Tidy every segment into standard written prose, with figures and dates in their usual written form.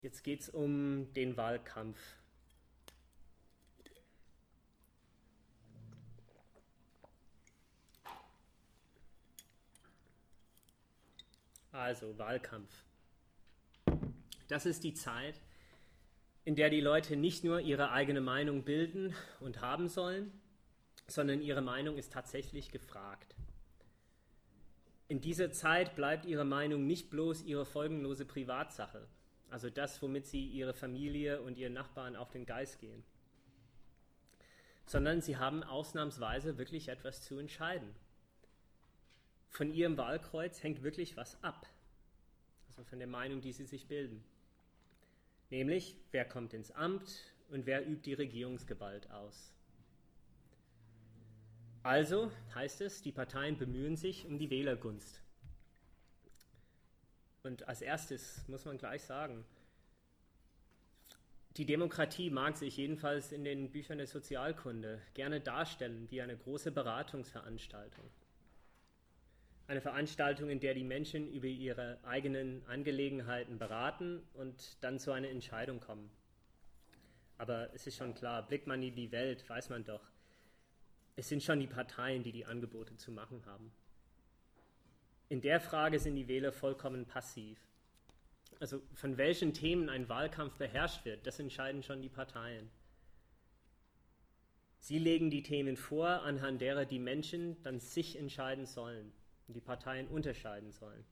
Jetzt geht es um den Wahlkampf. Also Wahlkampf. Das ist die Zeit, in der die Leute nicht nur ihre eigene Meinung bilden und haben sollen, sondern ihre Meinung ist tatsächlich gefragt. In dieser Zeit bleibt ihre Meinung nicht bloß ihre folgenlose Privatsache, also das, womit sie ihre Familie und ihren Nachbarn auf den Geist gehen, sondern sie haben ausnahmsweise wirklich etwas zu entscheiden. Von ihrem Wahlkreuz hängt wirklich was ab, also von der Meinung, die sie sich bilden. Nämlich, wer kommt ins Amt und wer übt die Regierungsgewalt aus. Also heißt es, die Parteien bemühen sich um die Wählergunst. Und als erstes muss man gleich sagen, die Demokratie mag sich jedenfalls in den Büchern der Sozialkunde gerne darstellen wie eine große Beratungsveranstaltung. Eine Veranstaltung, in der die Menschen über ihre eigenen Angelegenheiten beraten und dann zu einer Entscheidung kommen. Aber es ist schon klar, blickt man in die Welt, weiß man doch, es sind schon die Parteien, die die Angebote zu machen haben. In der Frage sind die Wähler vollkommen passiv. Also von welchen Themen ein Wahlkampf beherrscht wird, das entscheiden schon die Parteien. Sie legen die Themen vor, anhand derer die Menschen dann sich entscheiden sollen und die Parteien unterscheiden sollen.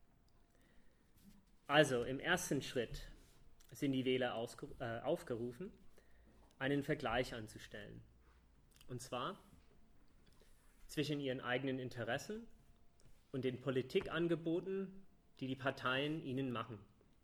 Also im ersten Schritt sind die Wähler aufgerufen, einen Vergleich anzustellen. Und zwar zwischen ihren eigenen Interessen und den Politikangeboten, die die Parteien ihnen machen.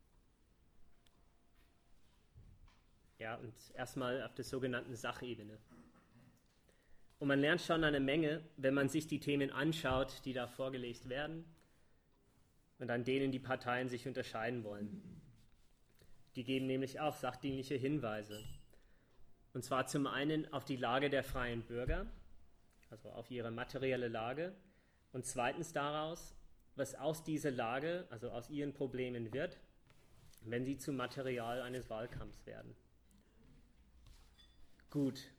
Ja, und erstmal auf der sogenannten Sachebene. Und man lernt schon eine Menge, wenn man sich die Themen anschaut, die da vorgelegt werden und an denen die Parteien sich unterscheiden wollen. Die geben nämlich auch sachdienliche Hinweise. Und zwar zum einen auf die Lage der freien Bürger, also auf ihre materielle Lage, und zweitens daraus, was aus dieser Lage, also aus ihren Problemen wird, wenn sie zum Material eines Wahlkampfs werden. Gut.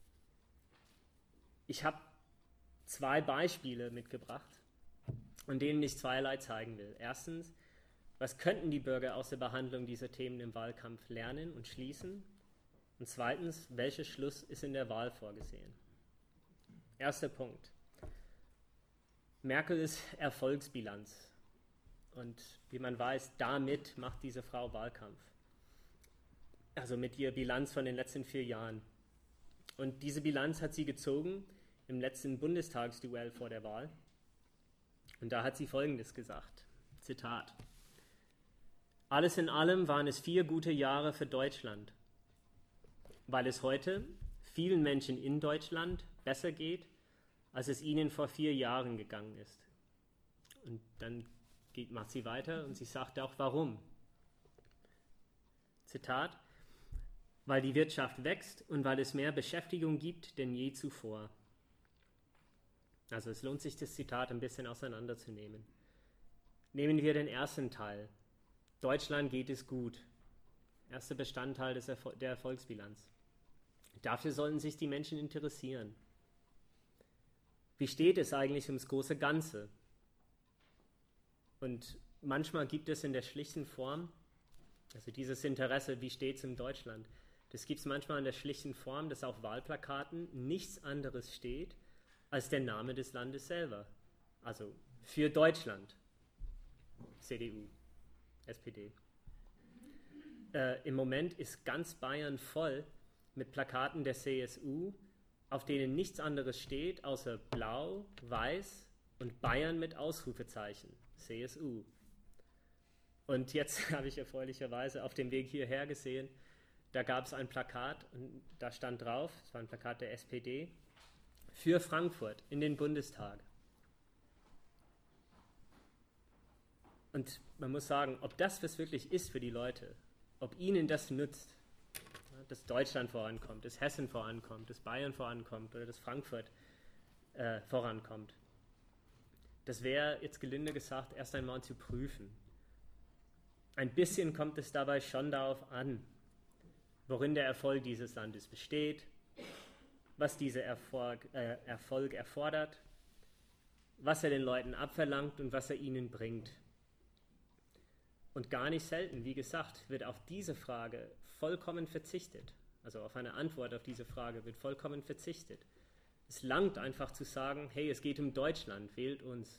Ich habe zwei Beispiele mitgebracht, an denen ich zweierlei zeigen will. Erstens, was könnten die Bürger aus der Behandlung dieser Themen im Wahlkampf lernen und schließen? Und zweitens, welcher Schluss ist in der Wahl vorgesehen? Erster Punkt. Merkels Erfolgsbilanz. Und wie man weiß, damit macht diese Frau Wahlkampf. Also mit ihrer Bilanz von den letzten 4 Jahren. Und diese Bilanz hat sie gezogen im letzten Bundestagsduell vor der Wahl. Und da hat sie Folgendes gesagt, Zitat: Alles in allem waren es 4 gute Jahre für Deutschland, weil es heute vielen Menschen in Deutschland besser geht, als es ihnen vor 4 Jahren gegangen ist. Und dann macht sie weiter und sie sagt auch, warum. Zitat: Weil die Wirtschaft wächst und weil es mehr Beschäftigung gibt denn je zuvor. Also es lohnt sich, das Zitat ein bisschen auseinanderzunehmen. Nehmen wir den ersten Teil. Deutschland geht es gut. Erster Bestandteil der Erfolgsbilanz. Dafür sollten sich die Menschen interessieren. Wie steht es eigentlich ums große Ganze? Und manchmal gibt es in der schlichten Form, also dieses Interesse, wie steht es in Deutschland, das gibt es manchmal in der schlichten Form, dass auf Wahlplakaten nichts anderes steht als der Name des Landes selber. Also für Deutschland, CDU, SPD. Im Moment ist ganz Bayern voll mit Plakaten der CSU, auf denen nichts anderes steht, außer Blau, Weiß und Bayern mit Ausrufezeichen, CSU. Und jetzt habe ich erfreulicherweise auf dem Weg hierher gesehen, da gab es ein Plakat und da stand drauf, es war ein Plakat der SPD, für Frankfurt in den Bundestag. Und man muss sagen, ob das was wirklich ist für die Leute, ob ihnen das nützt, dass Deutschland vorankommt, dass Hessen vorankommt, dass Bayern vorankommt oder dass Frankfurt vorankommt. Das wäre jetzt gelinde gesagt erst einmal zu prüfen. Ein bisschen kommt es dabei schon darauf an, worin der Erfolg dieses Landes besteht, was dieser Erfolg erfordert, was er den Leuten abverlangt und was er ihnen bringt. Und gar nicht selten, wie gesagt, wird auf diese Frage vollkommen verzichtet. Also auf eine Antwort auf diese Frage wird vollkommen verzichtet. Es langt einfach zu sagen, hey, es geht um Deutschland, wählt uns.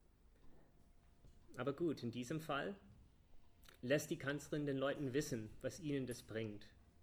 Aber gut, in diesem Fall lässt die Kanzlerin den Leuten wissen, was ihnen das bringt.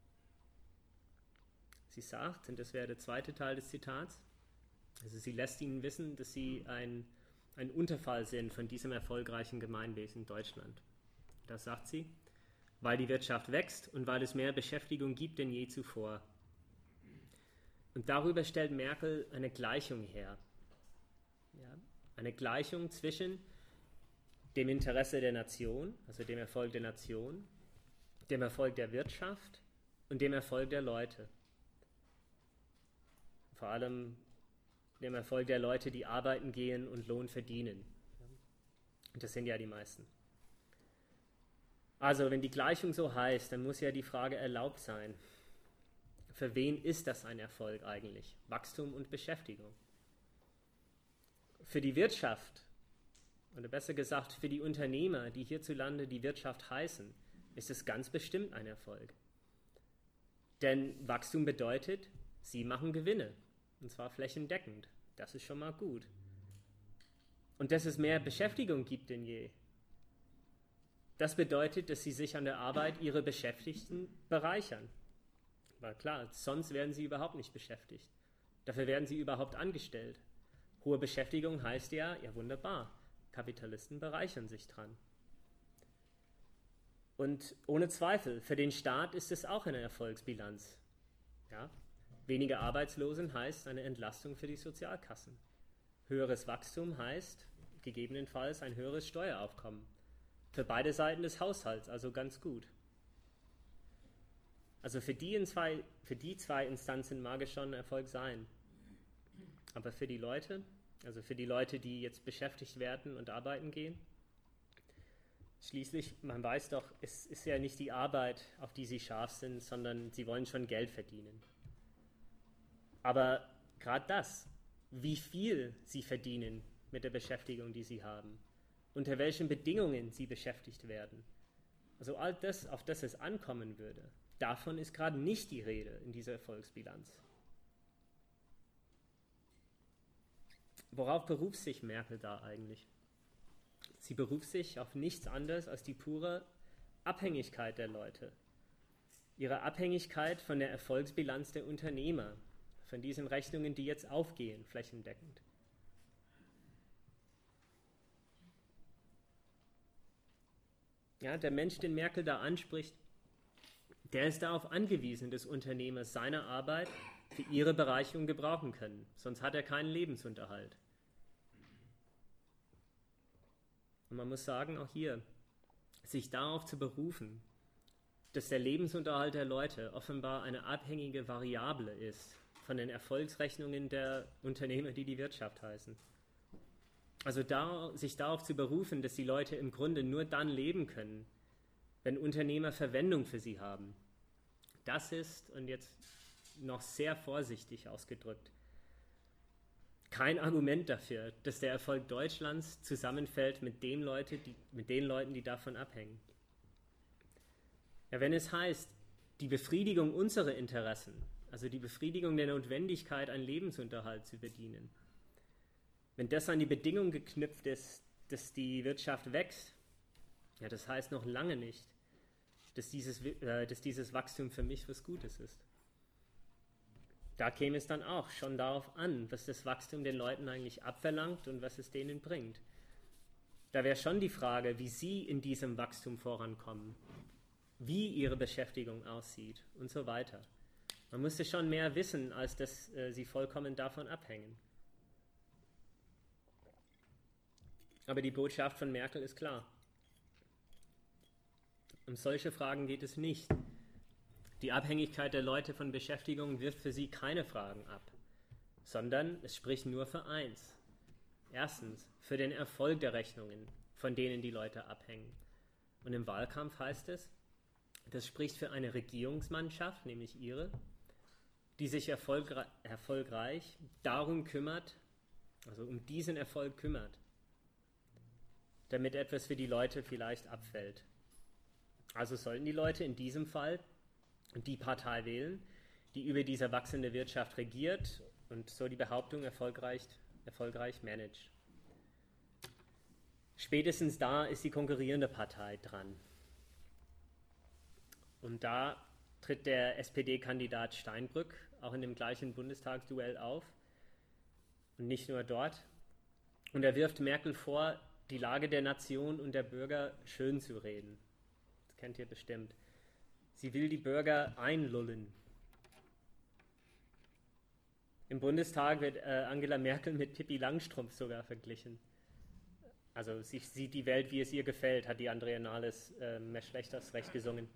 Sie sagt, und das wäre der zweite Teil des Zitats, also sie lässt ihnen wissen, dass sie ein Unterfall sind von diesem erfolgreichen Gemeinwesen in Deutschland. Das sagt sie, weil die Wirtschaft wächst und weil es mehr Beschäftigung gibt denn je zuvor. Und darüber stellt Merkel eine Gleichung her. Ja, eine Gleichung zwischen dem Interesse der Nation, also dem Erfolg der Nation, dem Erfolg der Wirtschaft und dem Erfolg der Leute. Vor allem dem Erfolg der Leute, die arbeiten gehen und Lohn verdienen. Und das sind ja die meisten. Also, wenn die Gleichung so heißt, dann muss ja die Frage erlaubt sein. Für wen ist das ein Erfolg eigentlich? Wachstum und Beschäftigung. Für die Wirtschaft, oder besser gesagt für die Unternehmer, die hierzulande die Wirtschaft heißen, ist es ganz bestimmt ein Erfolg. Denn Wachstum bedeutet, sie machen Gewinne, und zwar flächendeckend. Das ist schon mal gut. Und dass es mehr Beschäftigung gibt denn je. Das bedeutet, dass sie sich an der Arbeit ihrer Beschäftigten bereichern. Weil klar, sonst werden sie überhaupt nicht beschäftigt. Dafür werden sie überhaupt angestellt. Hohe Beschäftigung heißt ja wunderbar, Kapitalisten bereichern sich dran. Und ohne Zweifel, für den Staat ist es auch eine Erfolgsbilanz. Ja? Weniger Arbeitslosen heißt eine Entlastung für die Sozialkassen. Höheres Wachstum heißt gegebenenfalls ein höheres Steueraufkommen. Für beide Seiten des Haushalts, also ganz gut. Also für die zwei Instanzen mag es schon ein Erfolg sein. Aber für die Leute, also für die Leute, die jetzt beschäftigt werden und arbeiten gehen, schließlich, man weiß doch, es ist ja nicht die Arbeit, auf die sie scharf sind, sondern sie wollen schon Geld verdienen. Aber gerade das, wie viel sie verdienen mit der Beschäftigung, die sie haben, unter welchen Bedingungen sie beschäftigt werden, also all das, auf das es ankommen würde, davon ist gerade nicht die Rede in dieser Erfolgsbilanz. Worauf beruft sich Merkel da eigentlich? Sie beruft sich auf nichts anderes als die pure Abhängigkeit der Leute. Ihre Abhängigkeit von der Erfolgsbilanz der Unternehmer, von diesen Rechnungen, die jetzt aufgehen, flächendeckend. Ja, der Mensch, den Merkel da anspricht, der ist darauf angewiesen, dass Unternehmer seine Arbeit für ihre Bereicherung gebrauchen können. Sonst hat er keinen Lebensunterhalt. Und man muss sagen, auch hier, sich darauf zu berufen, dass der Lebensunterhalt der Leute offenbar eine abhängige Variable ist von den Erfolgsrechnungen der Unternehmer, die die Wirtschaft heißen. Also sich darauf zu berufen, dass die Leute im Grunde nur dann leben können, wenn Unternehmer Verwendung für sie haben. Das ist, und jetzt noch sehr vorsichtig ausgedrückt, kein Argument dafür, dass der Erfolg Deutschlands zusammenfällt mit den Leuten, die davon abhängen. Ja, wenn es heißt, die Befriedigung unserer Interessen, also die Befriedigung der Notwendigkeit, einen Lebensunterhalt zu verdienen, wenn das an die Bedingung geknüpft ist, dass die Wirtschaft wächst, ja, das heißt noch lange nicht, dass dieses Wachstum für mich was Gutes ist. Da käme es dann auch schon darauf an, was das Wachstum den Leuten eigentlich abverlangt und was es denen bringt. Da wäre schon die Frage, wie sie in diesem Wachstum vorankommen, wie ihre Beschäftigung aussieht und so weiter. Man müsste schon mehr wissen, als dass sie vollkommen davon abhängen. Aber die Botschaft von Merkel ist klar. Um solche Fragen geht es nicht. Die Abhängigkeit der Leute von Beschäftigung wirft für sie keine Fragen ab, sondern es spricht nur für eins. Erstens, für den Erfolg der Rechnungen, von denen die Leute abhängen. Und im Wahlkampf heißt es, das spricht für eine Regierungsmannschaft, nämlich Ihre, die sich erfolgreich darum kümmert, also um diesen Erfolg kümmert, damit etwas für die Leute vielleicht abfällt. Also sollten die Leute in diesem Fall die Partei wählen, die über diese wachsende Wirtschaft regiert und so die Behauptung erfolgreich managt. Spätestens da ist die konkurrierende Partei dran. Und da tritt der SPD-Kandidat Steinbrück auch in dem gleichen Bundestagsduell auf. Und nicht nur dort. Und er wirft Merkel vor, die Lage der Nation und der Bürger schön zu reden. Das kennt ihr bestimmt. Sie will die Bürger einlullen. Im Bundestag wird Angela Merkel mit Pippi Langstrumpf sogar verglichen. Also sie sieht die Welt, wie es ihr gefällt, hat die Andrea Nahles mehr schlecht als recht gesungen.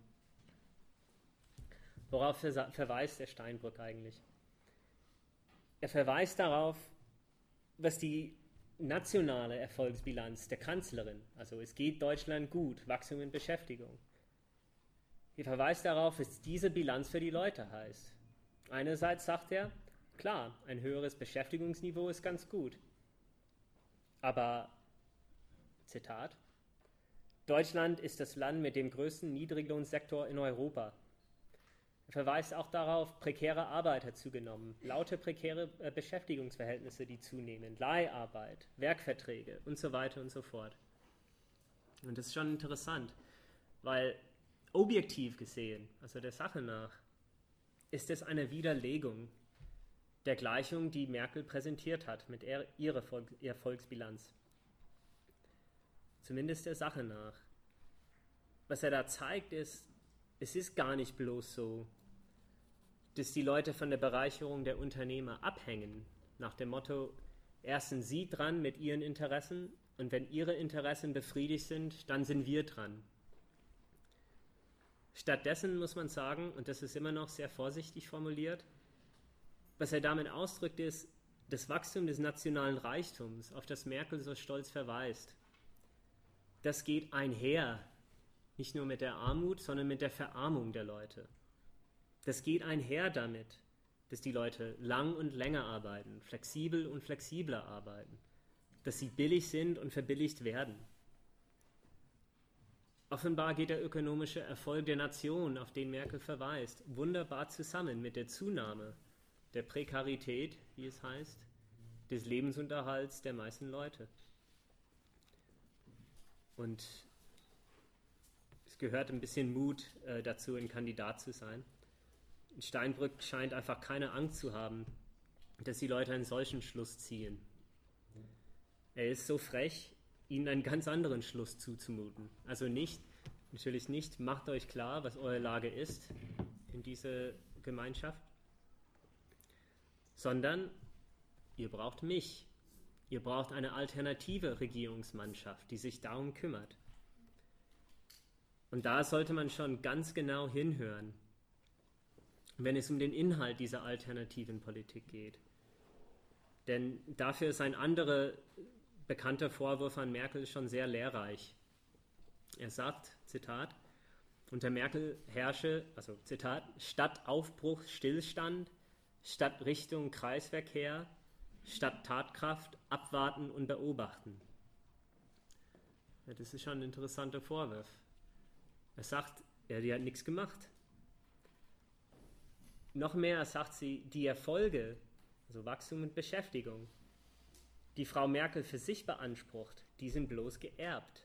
Worauf verweist der Steinbrück eigentlich? Er verweist darauf, was die nationale Erfolgsbilanz der Kanzlerin, also es geht Deutschland gut, Wachstum und Beschäftigung. Er verweist darauf, was diese Bilanz für die Leute heißt. Einerseits sagt er, klar, ein höheres Beschäftigungsniveau ist ganz gut. Aber, Zitat, Deutschland ist das Land mit dem größten Niedriglohnsektor in Europa. Er verweist auch darauf, prekäre Arbeit hat zugenommen, laute prekäre Beschäftigungsverhältnisse, die zunehmen, Leiharbeit, Werkverträge und so weiter und so fort. Und das ist schon interessant, weil objektiv gesehen, also der Sache nach, ist es eine Widerlegung der Gleichung, die Merkel präsentiert hat mit ihrer Erfolgsbilanz. Zumindest der Sache nach. Was er da zeigt, ist, es ist gar nicht bloß so, dass die Leute von der Bereicherung der Unternehmer abhängen, nach dem Motto, erst sind sie dran mit ihren Interessen und wenn ihre Interessen befriedigt sind, dann sind wir dran. Stattdessen muss man sagen, und das ist immer noch sehr vorsichtig formuliert, was er damit ausdrückt, ist das Wachstum des nationalen Reichtums, auf das Merkel so stolz verweist. Das geht einher, nicht nur mit der Armut, sondern mit der Verarmung der Leute. Das geht einher damit, dass die Leute lang und länger arbeiten, flexibel und flexibler arbeiten, dass sie billig sind und verbilligt werden. Offenbar geht der ökonomische Erfolg der Nation, auf den Merkel verweist, wunderbar zusammen mit der Zunahme der Prekarität, wie es heißt, des Lebensunterhalts der meisten Leute. Und es gehört ein bisschen Mut dazu, ein Kandidat zu sein. Steinbrück scheint einfach keine Angst zu haben, dass die Leute einen solchen Schluss ziehen. Er ist so frech, ihnen einen ganz anderen Schluss zuzumuten. Also natürlich nicht, macht euch klar, was eure Lage ist in dieser Gemeinschaft, sondern ihr braucht mich. Ihr braucht eine alternative Regierungsmannschaft, die sich darum kümmert. Und da sollte man schon ganz genau hinhören, wenn es um den Inhalt dieser alternativen Politik geht. Denn dafür ist ein anderer bekannter Vorwurf an Merkel schon sehr lehrreich. Er sagt, Zitat, unter Merkel herrsche, also Zitat, statt Aufbruch Stillstand, statt Richtung Kreisverkehr, statt Tatkraft abwarten und beobachten. Ja, das ist schon ein interessanter Vorwurf. Er sagt, die hat nichts gemacht. Noch mehr sagt sie, die Erfolge, also Wachstum und Beschäftigung, die Frau Merkel für sich beansprucht, die sind bloß geerbt.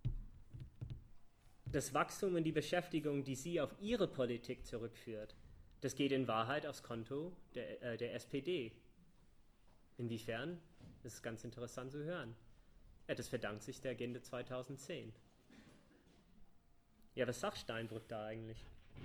Das Wachstum und die Beschäftigung, die sie auf ihre Politik zurückführt, das geht in Wahrheit aufs Konto der SPD. Inwiefern? Das ist ganz interessant zu hören. Ja, das verdankt sich der Agenda 2010. Ja, was sagt Steinbrück da eigentlich?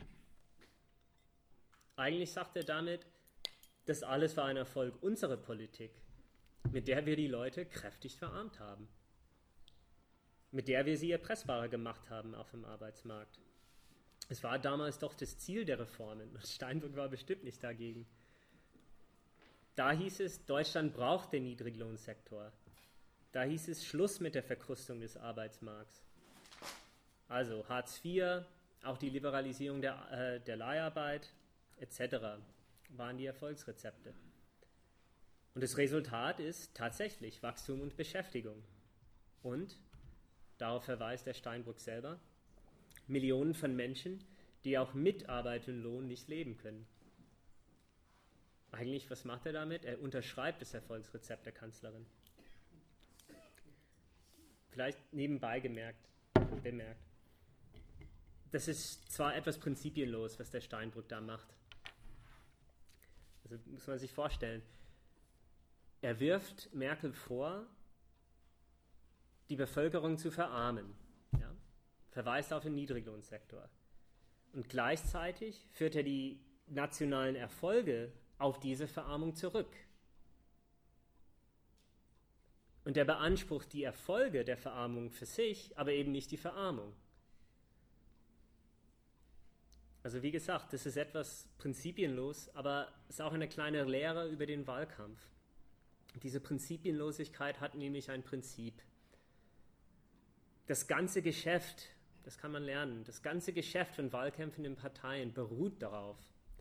Eigentlich sagt er damit, das alles war ein Erfolg unserer Politik, mit der wir die Leute kräftig verarmt haben. Mit der wir sie erpressbarer gemacht haben auf dem Arbeitsmarkt. Es war damals doch das Ziel der Reformen und Steinbrück war bestimmt nicht dagegen. Da hieß es, Deutschland braucht den Niedriglohnsektor. Da hieß es, Schluss mit der Verkrustung des Arbeitsmarkts. Also Hartz IV, auch die Liberalisierung der Leiharbeit etc. waren die Erfolgsrezepte. Und das Resultat ist tatsächlich Wachstum und Beschäftigung. Und, darauf verweist der Steinbrück selber, Millionen von Menschen, die auch mit Arbeit und Lohn nicht leben können. Eigentlich, was macht er damit? Er unterschreibt das Erfolgsrezept der Kanzlerin. Vielleicht nebenbei bemerkt. Das ist zwar etwas prinzipienlos, was der Steinbrück da macht. Also muss man sich vorstellen. Er wirft Merkel vor, die Bevölkerung zu verarmen. Ja? Verweist auf den Niedriglohnsektor. Und gleichzeitig führt er die nationalen Erfolge auf diese Verarmung zurück. Und er beansprucht die Erfolge der Verarmung für sich, aber eben nicht die Verarmung. Also wie gesagt, das ist etwas prinzipienlos, aber es ist auch eine kleine Lehre über den Wahlkampf. Diese Prinzipienlosigkeit hat nämlich ein Prinzip. Das ganze Geschäft, das kann man lernen, das ganze Geschäft von Wahlkämpfen in Parteien beruht darauf.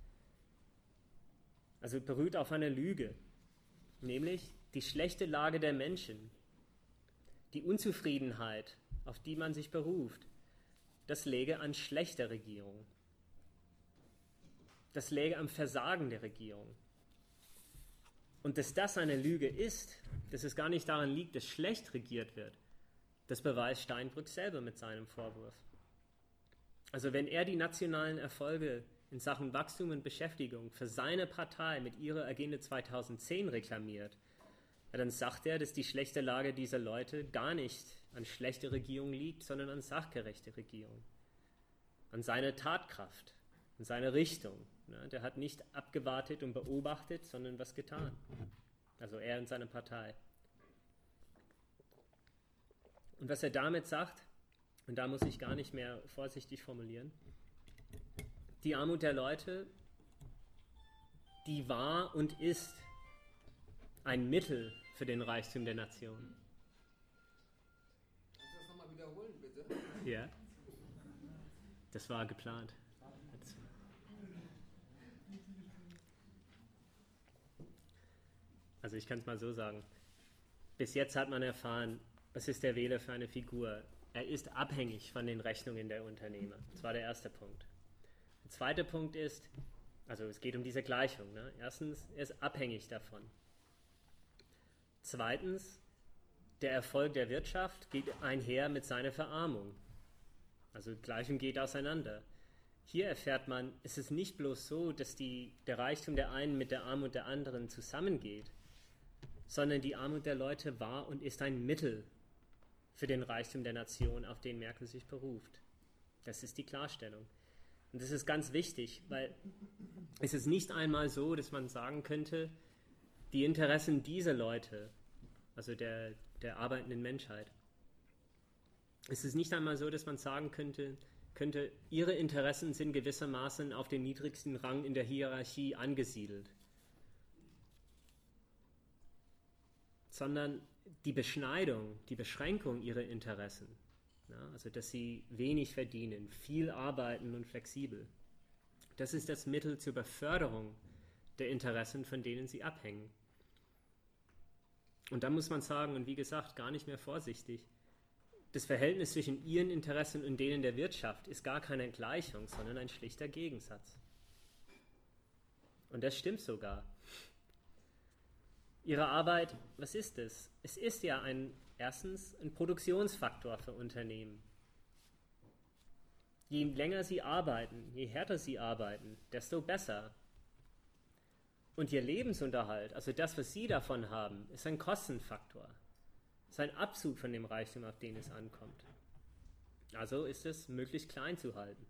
Also beruht auf einer Lüge, nämlich die schlechte Lage der Menschen, die Unzufriedenheit, auf die man sich beruft, das läge an schlechter Regierung. Das läge am Versagen der Regierung. Und dass das eine Lüge ist, dass es gar nicht daran liegt, dass schlecht regiert wird, das beweist Steinbrück selber mit seinem Vorwurf. Also wenn er die nationalen Erfolge in Sachen Wachstum und Beschäftigung für seine Partei mit ihrer Agenda 2010 reklamiert, ja, dann sagt er, dass die schlechte Lage dieser Leute gar nicht an schlechter Regierung liegt, sondern an sachgerechter Regierung, an seiner Tatkraft, an seiner Richtung. Ja, der hat nicht abgewartet und beobachtet, sondern was getan. Also er und seine Partei. Und was er damit sagt, und da muss ich gar nicht mehr vorsichtig formulieren, die Armut der Leute, die war und ist ein Mittel für den Reichtum der Nation. Kannst du das nochmal wiederholen, bitte? Ja, das war geplant. Also ich kann es mal so sagen. Bis jetzt hat man erfahren, was ist der Wähler für eine Figur? Er ist abhängig von den Rechnungen der Unternehmer. Das war der erste Punkt. Der zweite Punkt ist, also es geht um diese Gleichung. Ne? Erstens, er ist abhängig davon. Zweitens, der Erfolg der Wirtschaft geht einher mit seiner Verarmung. Also Gleichung geht auseinander. Hier erfährt man, es ist nicht bloß so, dass der Reichtum der einen mit der Armut der anderen zusammengeht, sondern die Armut der Leute war und ist ein Mittel für den Reichtum der Nation, auf den Merkel sich beruft. Das ist die Klarstellung. Und das ist ganz wichtig, weil es ist nicht einmal so, dass man sagen könnte, die Interessen dieser Leute, also der arbeitenden Menschheit, es ist nicht einmal so, dass man sagen könnte, ihre Interessen sind gewissermaßen auf den niedrigsten Rang in der Hierarchie angesiedelt. Sondern die Beschneidung, die Beschränkung ihrer Interessen, ja, also dass sie wenig verdienen, viel arbeiten und flexibel, das ist das Mittel zur Beförderung der Interessen, von denen sie abhängen. Und da muss man sagen, und wie gesagt, gar nicht mehr vorsichtig, das Verhältnis zwischen ihren Interessen und denen der Wirtschaft ist gar keine Gleichung, sondern ein schlichter Gegensatz. Und das stimmt sogar. Ihre Arbeit, was ist es? Es ist ja erstens ein Produktionsfaktor für Unternehmen. Je länger sie arbeiten, je härter sie arbeiten, desto besser. Und ihr Lebensunterhalt, also das, was sie davon haben, ist ein Kostenfaktor. Ist ein Abzug von dem Reichtum, auf den es ankommt. Also ist es möglichst klein zu halten.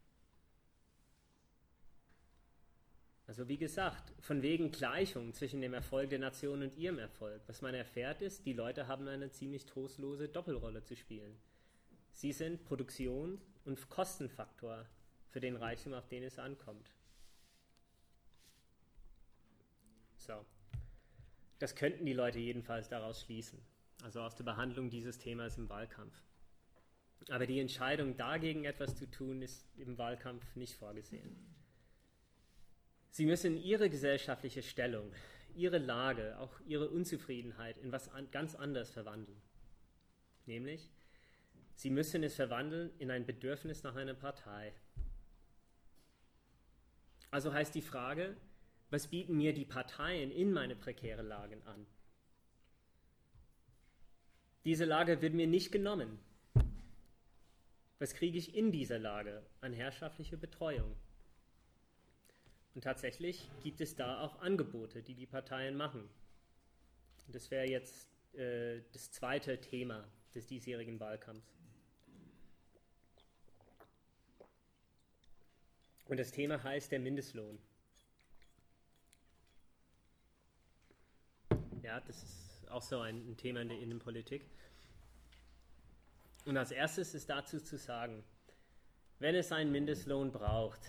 Also wie gesagt, von wegen Gleichung zwischen dem Erfolg der Nation und ihrem Erfolg. Was man erfährt ist, die Leute haben eine ziemlich trostlose Doppelrolle zu spielen. Sie sind Produktion und Kostenfaktor für den Reichtum, auf den es ankommt. So. Das könnten die Leute jedenfalls daraus schließen. Also aus der Behandlung dieses Themas im Wahlkampf. Aber die Entscheidung, dagegen etwas zu tun, ist im Wahlkampf nicht vorgesehen. Sie müssen ihre gesellschaftliche Stellung, ihre Lage, auch ihre Unzufriedenheit in was ganz anderes verwandeln. Nämlich, sie müssen es verwandeln in ein Bedürfnis nach einer Partei. Also heißt die Frage, was bieten mir die Parteien in meine prekäre Lage an? Diese Lage wird mir nicht genommen. Was kriege ich in dieser Lage an herrschaftliche Betreuung? Und tatsächlich gibt es da auch Angebote, die die Parteien machen. Und das wäre jetzt das zweite Thema des diesjährigen Wahlkampfs. Und das Thema heißt der Mindestlohn. Ja, das ist auch so ein Thema in der Innenpolitik. Und als erstes ist dazu zu sagen, wenn es einen Mindestlohn braucht,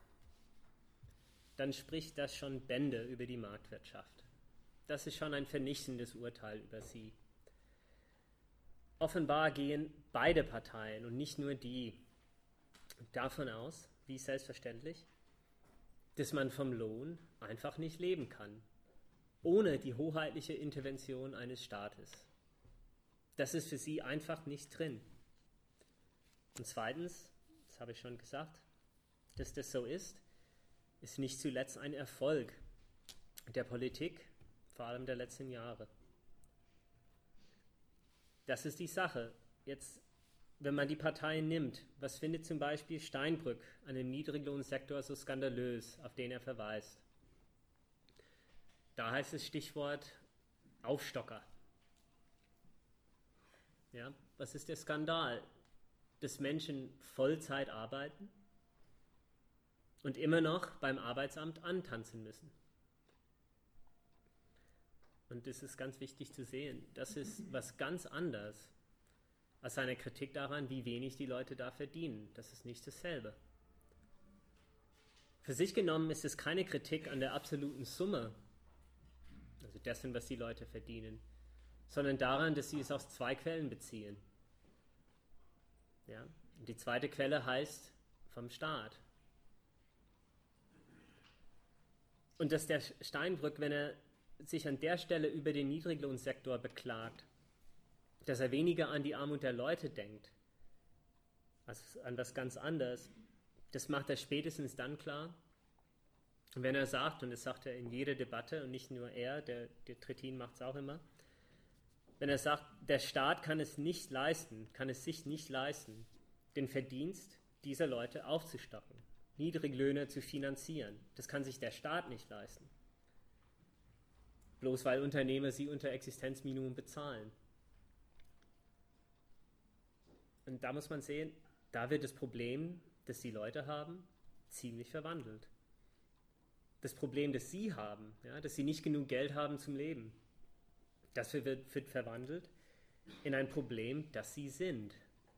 dann spricht das schon Bände über die Marktwirtschaft. Das ist schon ein vernichtendes Urteil über sie. Offenbar gehen beide Parteien und nicht nur die davon aus, wie selbstverständlich, dass man vom Lohn einfach nicht leben kann, ohne die hoheitliche Intervention eines Staates. Das ist für sie einfach nicht drin. Und zweitens, das habe ich schon gesagt, dass das so ist nicht zuletzt ein Erfolg der Politik, vor allem der letzten Jahre. Das ist die Sache. Jetzt, wenn man die Parteien nimmt, was findet zum Beispiel Steinbrück an dem Niedriglohnsektor so skandalös, auf den er verweist? Da heißt das Stichwort Aufstocker. Ja, was ist der Skandal? Dass Menschen Vollzeit arbeiten und immer noch beim Arbeitsamt antanzen müssen. Und das ist ganz wichtig zu sehen. Das ist was ganz anderes als eine Kritik daran, wie wenig die Leute da verdienen. Das ist nicht dasselbe. Für sich genommen ist es keine Kritik an der absoluten Summe, also dessen, was die Leute verdienen, sondern daran, dass sie es aus zwei Quellen beziehen. Ja? Und die zweite Quelle heißt vom Staat. Und dass der Steinbrück, wenn er sich an der Stelle über den Niedriglohnsektor beklagt, dass er weniger an die Armut der Leute denkt, als an was ganz anderes, das macht er spätestens dann klar, wenn er sagt, und das sagt er in jeder Debatte und nicht nur er, der Trittin macht es auch immer, wenn er sagt, der Staat kann es nicht leisten, kann es sich nicht leisten, den Verdienst dieser Leute aufzustocken, Niedriglöhne zu finanzieren. Das kann sich der Staat nicht leisten. Bloß weil Unternehmer sie unter Existenzminimum bezahlen. Und da muss man sehen, da wird das Problem, das die Leute haben, ziemlich verwandelt. Das Problem, das sie haben, ja, dass sie nicht genug Geld haben zum Leben, das wird verwandelt in ein Problem, das sie sind.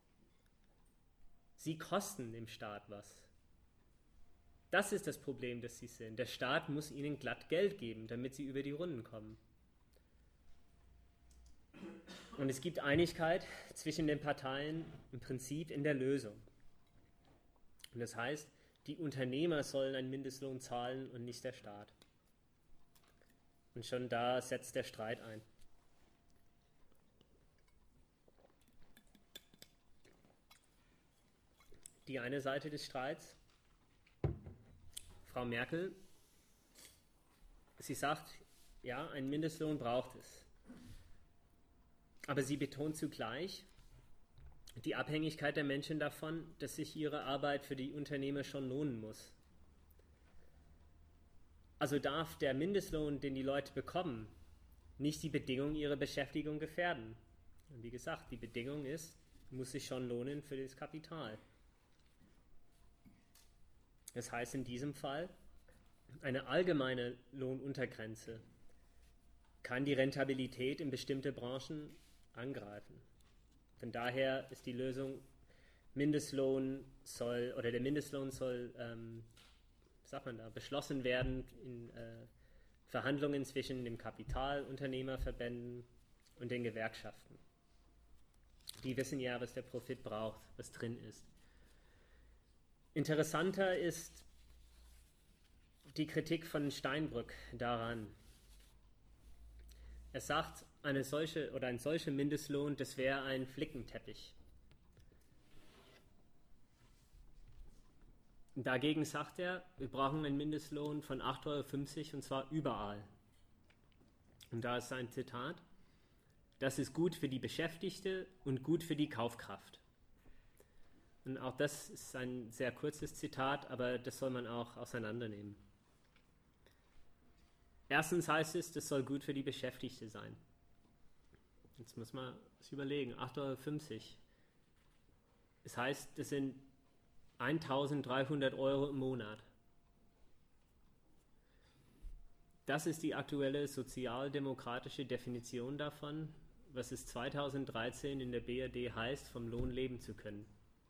Sie kosten dem Staat was. Das ist das Problem, das sie sind. Der Staat muss ihnen glatt Geld geben, damit sie über die Runden kommen. Und es gibt Einigkeit zwischen den Parteien im Prinzip in der Lösung. Und das heißt, die Unternehmer sollen einen Mindestlohn zahlen und nicht der Staat. Und schon da setzt der Streit ein. Die eine Seite des Streits, Frau Merkel, sie sagt, ja, einen Mindestlohn braucht es. Aber sie betont zugleich die Abhängigkeit der Menschen davon, dass sich ihre Arbeit für die Unternehmer schon lohnen muss. Also darf der Mindestlohn, den die Leute bekommen, nicht die Bedingung ihrer Beschäftigung gefährden. Und wie gesagt, die Bedingung ist, muss sich schon lohnen für das Kapital. Das heißt in diesem Fall, eine allgemeine Lohnuntergrenze kann die Rentabilität in bestimmte Branchen angreifen. Von daher ist die Lösung, der Mindestlohn soll beschlossen werden in Verhandlungen zwischen dem Kapital, Unternehmerverbänden und den Gewerkschaften. Die wissen ja, was der Profit braucht, was drin ist. Interessanter ist die Kritik von Steinbrück daran. Er sagt, ein solcher Mindestlohn, das wäre ein Flickenteppich. Dagegen sagt er, wir brauchen einen Mindestlohn von 8,50 € und zwar überall. Und da ist sein Zitat: Das ist gut für die Beschäftigte und gut für die Kaufkraft. Und auch das ist ein sehr kurzes Zitat, aber das soll man auch auseinandernehmen. Erstens heißt es, das soll gut für die Beschäftigte sein. Jetzt muss man sich überlegen, 8,50 €. Das heißt, das sind 1.300 € im Monat. Das ist die aktuelle sozialdemokratische Definition davon, was es 2013 in der BRD heißt, vom Lohn leben zu können.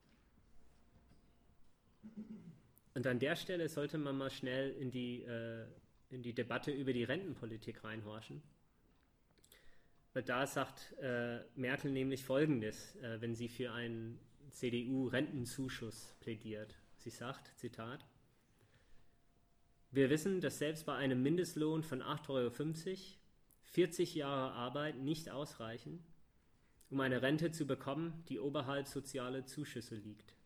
Und an der Stelle sollte man mal schnell in die Debatte über die Rentenpolitik reinhorchen. Weil da sagt Merkel nämlich Folgendes, wenn sie für einen CDU-Rentenzuschuss plädiert. Sie sagt, Zitat: Wir wissen, dass selbst bei einem Mindestlohn von 8,50 € 40 Jahre Arbeit nicht ausreichen, um eine Rente zu bekommen, die oberhalb sozialer Zuschüsse liegt.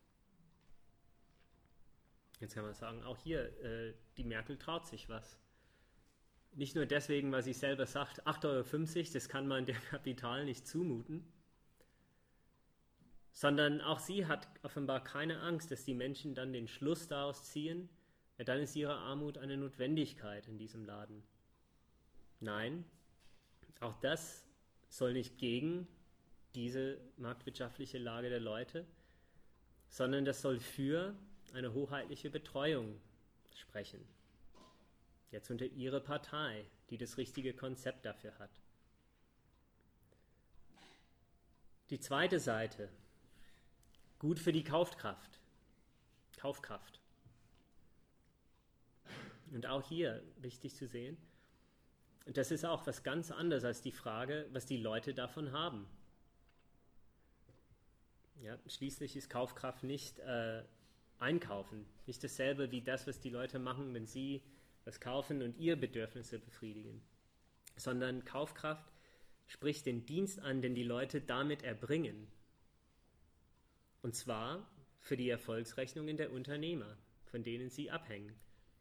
Jetzt kann man sagen, auch hier, die Merkel traut sich was. Nicht nur deswegen, weil sie selber sagt, 8,50 €, das kann man dem Kapital nicht zumuten, sondern auch sie hat offenbar keine Angst, dass die Menschen dann den Schluss daraus ziehen, ja, dann ist ihre Armut eine Notwendigkeit in diesem Laden. Nein, auch das soll nicht gegen diese marktwirtschaftliche Lage der Leute, sondern das soll für eine hoheitliche Betreuung sprechen. Jetzt unter ihrer Partei, die das richtige Konzept dafür hat. Die zweite Seite: Gut für die Kaufkraft. Und auch hier wichtig zu sehen, das ist auch was ganz anderes als die Frage, was die Leute davon haben. Ja, schließlich ist Kaufkraft nicht Einkaufen, nicht dasselbe wie das, was die Leute machen, wenn sie was kaufen und ihre Bedürfnisse befriedigen, sondern Kaufkraft spricht den Dienst an, den die Leute damit erbringen. Und zwar für die Erfolgsrechnungen der Unternehmer, von denen sie abhängen.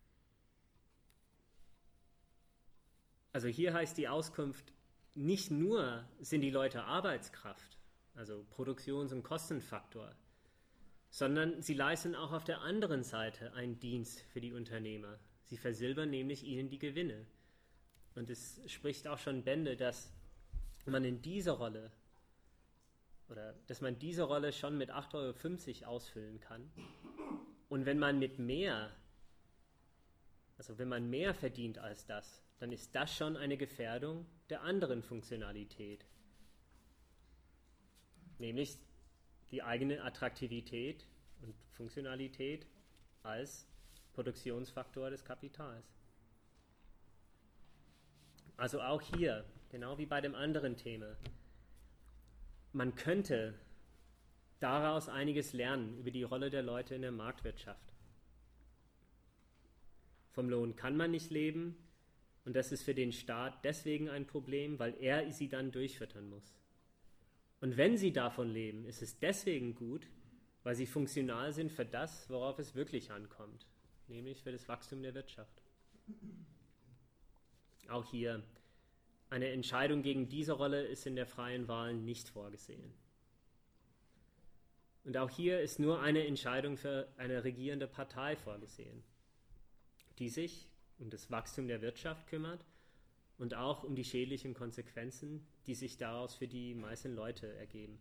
Also hier heißt die Auskunft, nicht nur sind die Leute Arbeitskraft, also Produktions- und Kostenfaktor, sondern sie leisten auch auf der anderen Seite einen Dienst für die Unternehmer. Sie versilbern nämlich ihnen die Gewinne. Und es spricht auch schon Bände, dass man in dieser Rolle schon mit 8,50 € ausfüllen kann. Und wenn man mehr verdient als das, dann ist das schon eine Gefährdung der anderen Funktionalität. Nämlich die eigene Attraktivität und Funktionalität als Produktionsfaktor des Kapitals. Also auch hier, genau wie bei dem anderen Thema, man könnte daraus einiges lernen über die Rolle der Leute in der Marktwirtschaft. Vom Lohn kann man nicht leben und das ist für den Staat deswegen ein Problem, weil er sie dann durchfüttern muss. Und wenn sie davon leben, ist es deswegen gut, weil sie funktional sind für das, worauf es wirklich ankommt, nämlich für das Wachstum der Wirtschaft. Auch hier, eine Entscheidung gegen diese Rolle ist in der freien Wahl nicht vorgesehen. Und auch hier ist nur eine Entscheidung für eine regierende Partei vorgesehen, die sich um das Wachstum der Wirtschaft kümmert und auch um die schädlichen Konsequenzen, die sich daraus für die meisten Leute ergeben.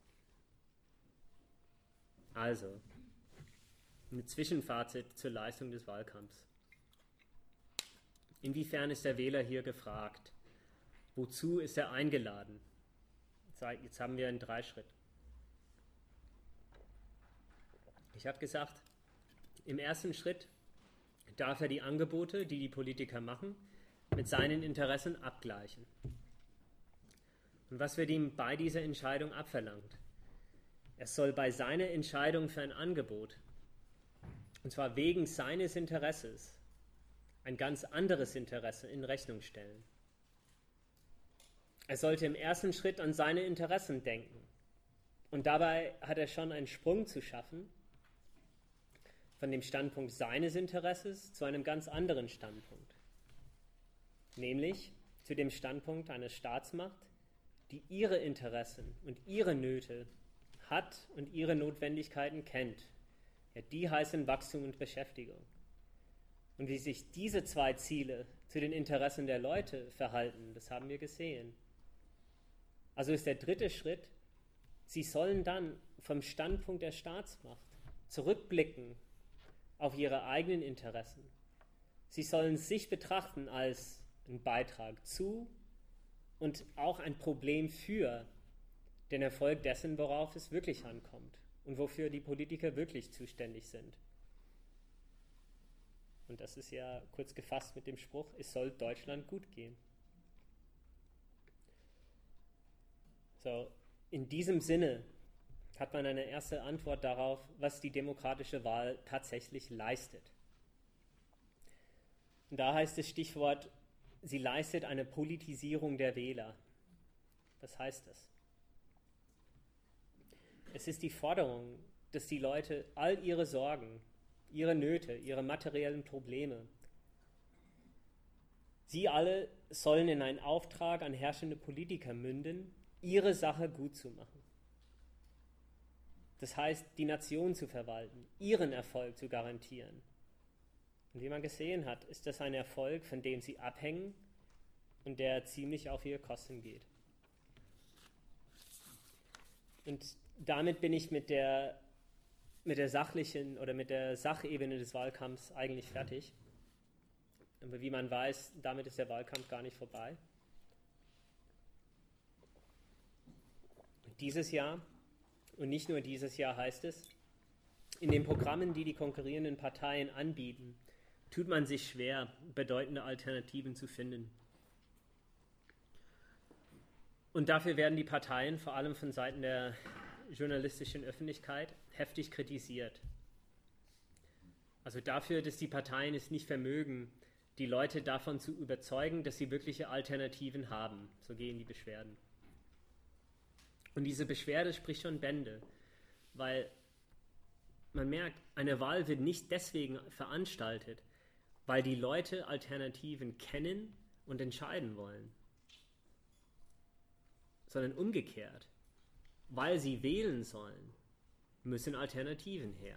Also, ein Zwischenfazit zur Leistung des Wahlkampfs. Inwiefern ist der Wähler hier gefragt? Wozu ist er eingeladen? Jetzt haben wir einen 3-Schritt. Ich habe gesagt, im ersten Schritt darf er die Angebote, die die Politiker machen, mit seinen Interessen abgleichen. Und was wird ihm bei dieser Entscheidung abverlangt? Er soll bei seiner Entscheidung für ein Angebot, und zwar wegen seines Interesses, ein ganz anderes Interesse in Rechnung stellen. Er sollte im ersten Schritt an seine Interessen denken. Und dabei hat er schon einen Sprung zu schaffen von dem Standpunkt seines Interesses zu einem ganz anderen Standpunkt. Nämlich zu dem Standpunkt einer Staatsmacht, die ihre Interessen und ihre Nöte hat und ihre Notwendigkeiten kennt. Ja, die heißen Wachstum und Beschäftigung. Und wie sich diese zwei Ziele zu den Interessen der Leute verhalten, das haben wir gesehen. Also ist der dritte Schritt, sie sollen dann vom Standpunkt der Staatsmacht zurückblicken auf ihre eigenen Interessen. Sie sollen sich betrachten als ein Beitrag zu und auch ein Problem für den Erfolg dessen, worauf es wirklich ankommt und wofür die Politiker wirklich zuständig sind. Und das ist ja kurz gefasst mit dem Spruch, es soll Deutschland gut gehen. So, in diesem Sinne hat man eine erste Antwort darauf, was die demokratische Wahl tatsächlich leistet. Und da heißt das Stichwort, sie leistet eine Politisierung der Wähler. Was heißt das? Es ist die Forderung, dass die Leute all ihre Sorgen, ihre Nöte, ihre materiellen Probleme, sie alle sollen in einen Auftrag an herrschende Politiker münden, ihre Sache gut zu machen. Das heißt, die Nation zu verwalten, ihren Erfolg zu garantieren. Und wie man gesehen hat, ist das ein Erfolg, von dem sie abhängen und der ziemlich auf ihre Kosten geht. Und damit bin ich mit der sachlichen oder mit der Sachebene des Wahlkampfs eigentlich fertig. Aber wie man weiß, damit ist der Wahlkampf gar nicht vorbei. Dieses Jahr, und nicht nur dieses Jahr heißt es, in den Programmen, die die konkurrierenden Parteien anbieten, tut man sich schwer, bedeutende Alternativen zu finden. Und dafür werden die Parteien, vor allem von Seiten der journalistischen Öffentlichkeit, heftig kritisiert. Also dafür, dass die Parteien es nicht vermögen, die Leute davon zu überzeugen, dass sie wirkliche Alternativen haben. So gehen die Beschwerden. Und diese Beschwerde spricht schon Bände, weil man merkt, eine Wahl wird nicht deswegen veranstaltet, weil die Leute Alternativen kennen und entscheiden wollen, sondern umgekehrt. Weil sie wählen sollen, müssen Alternativen her.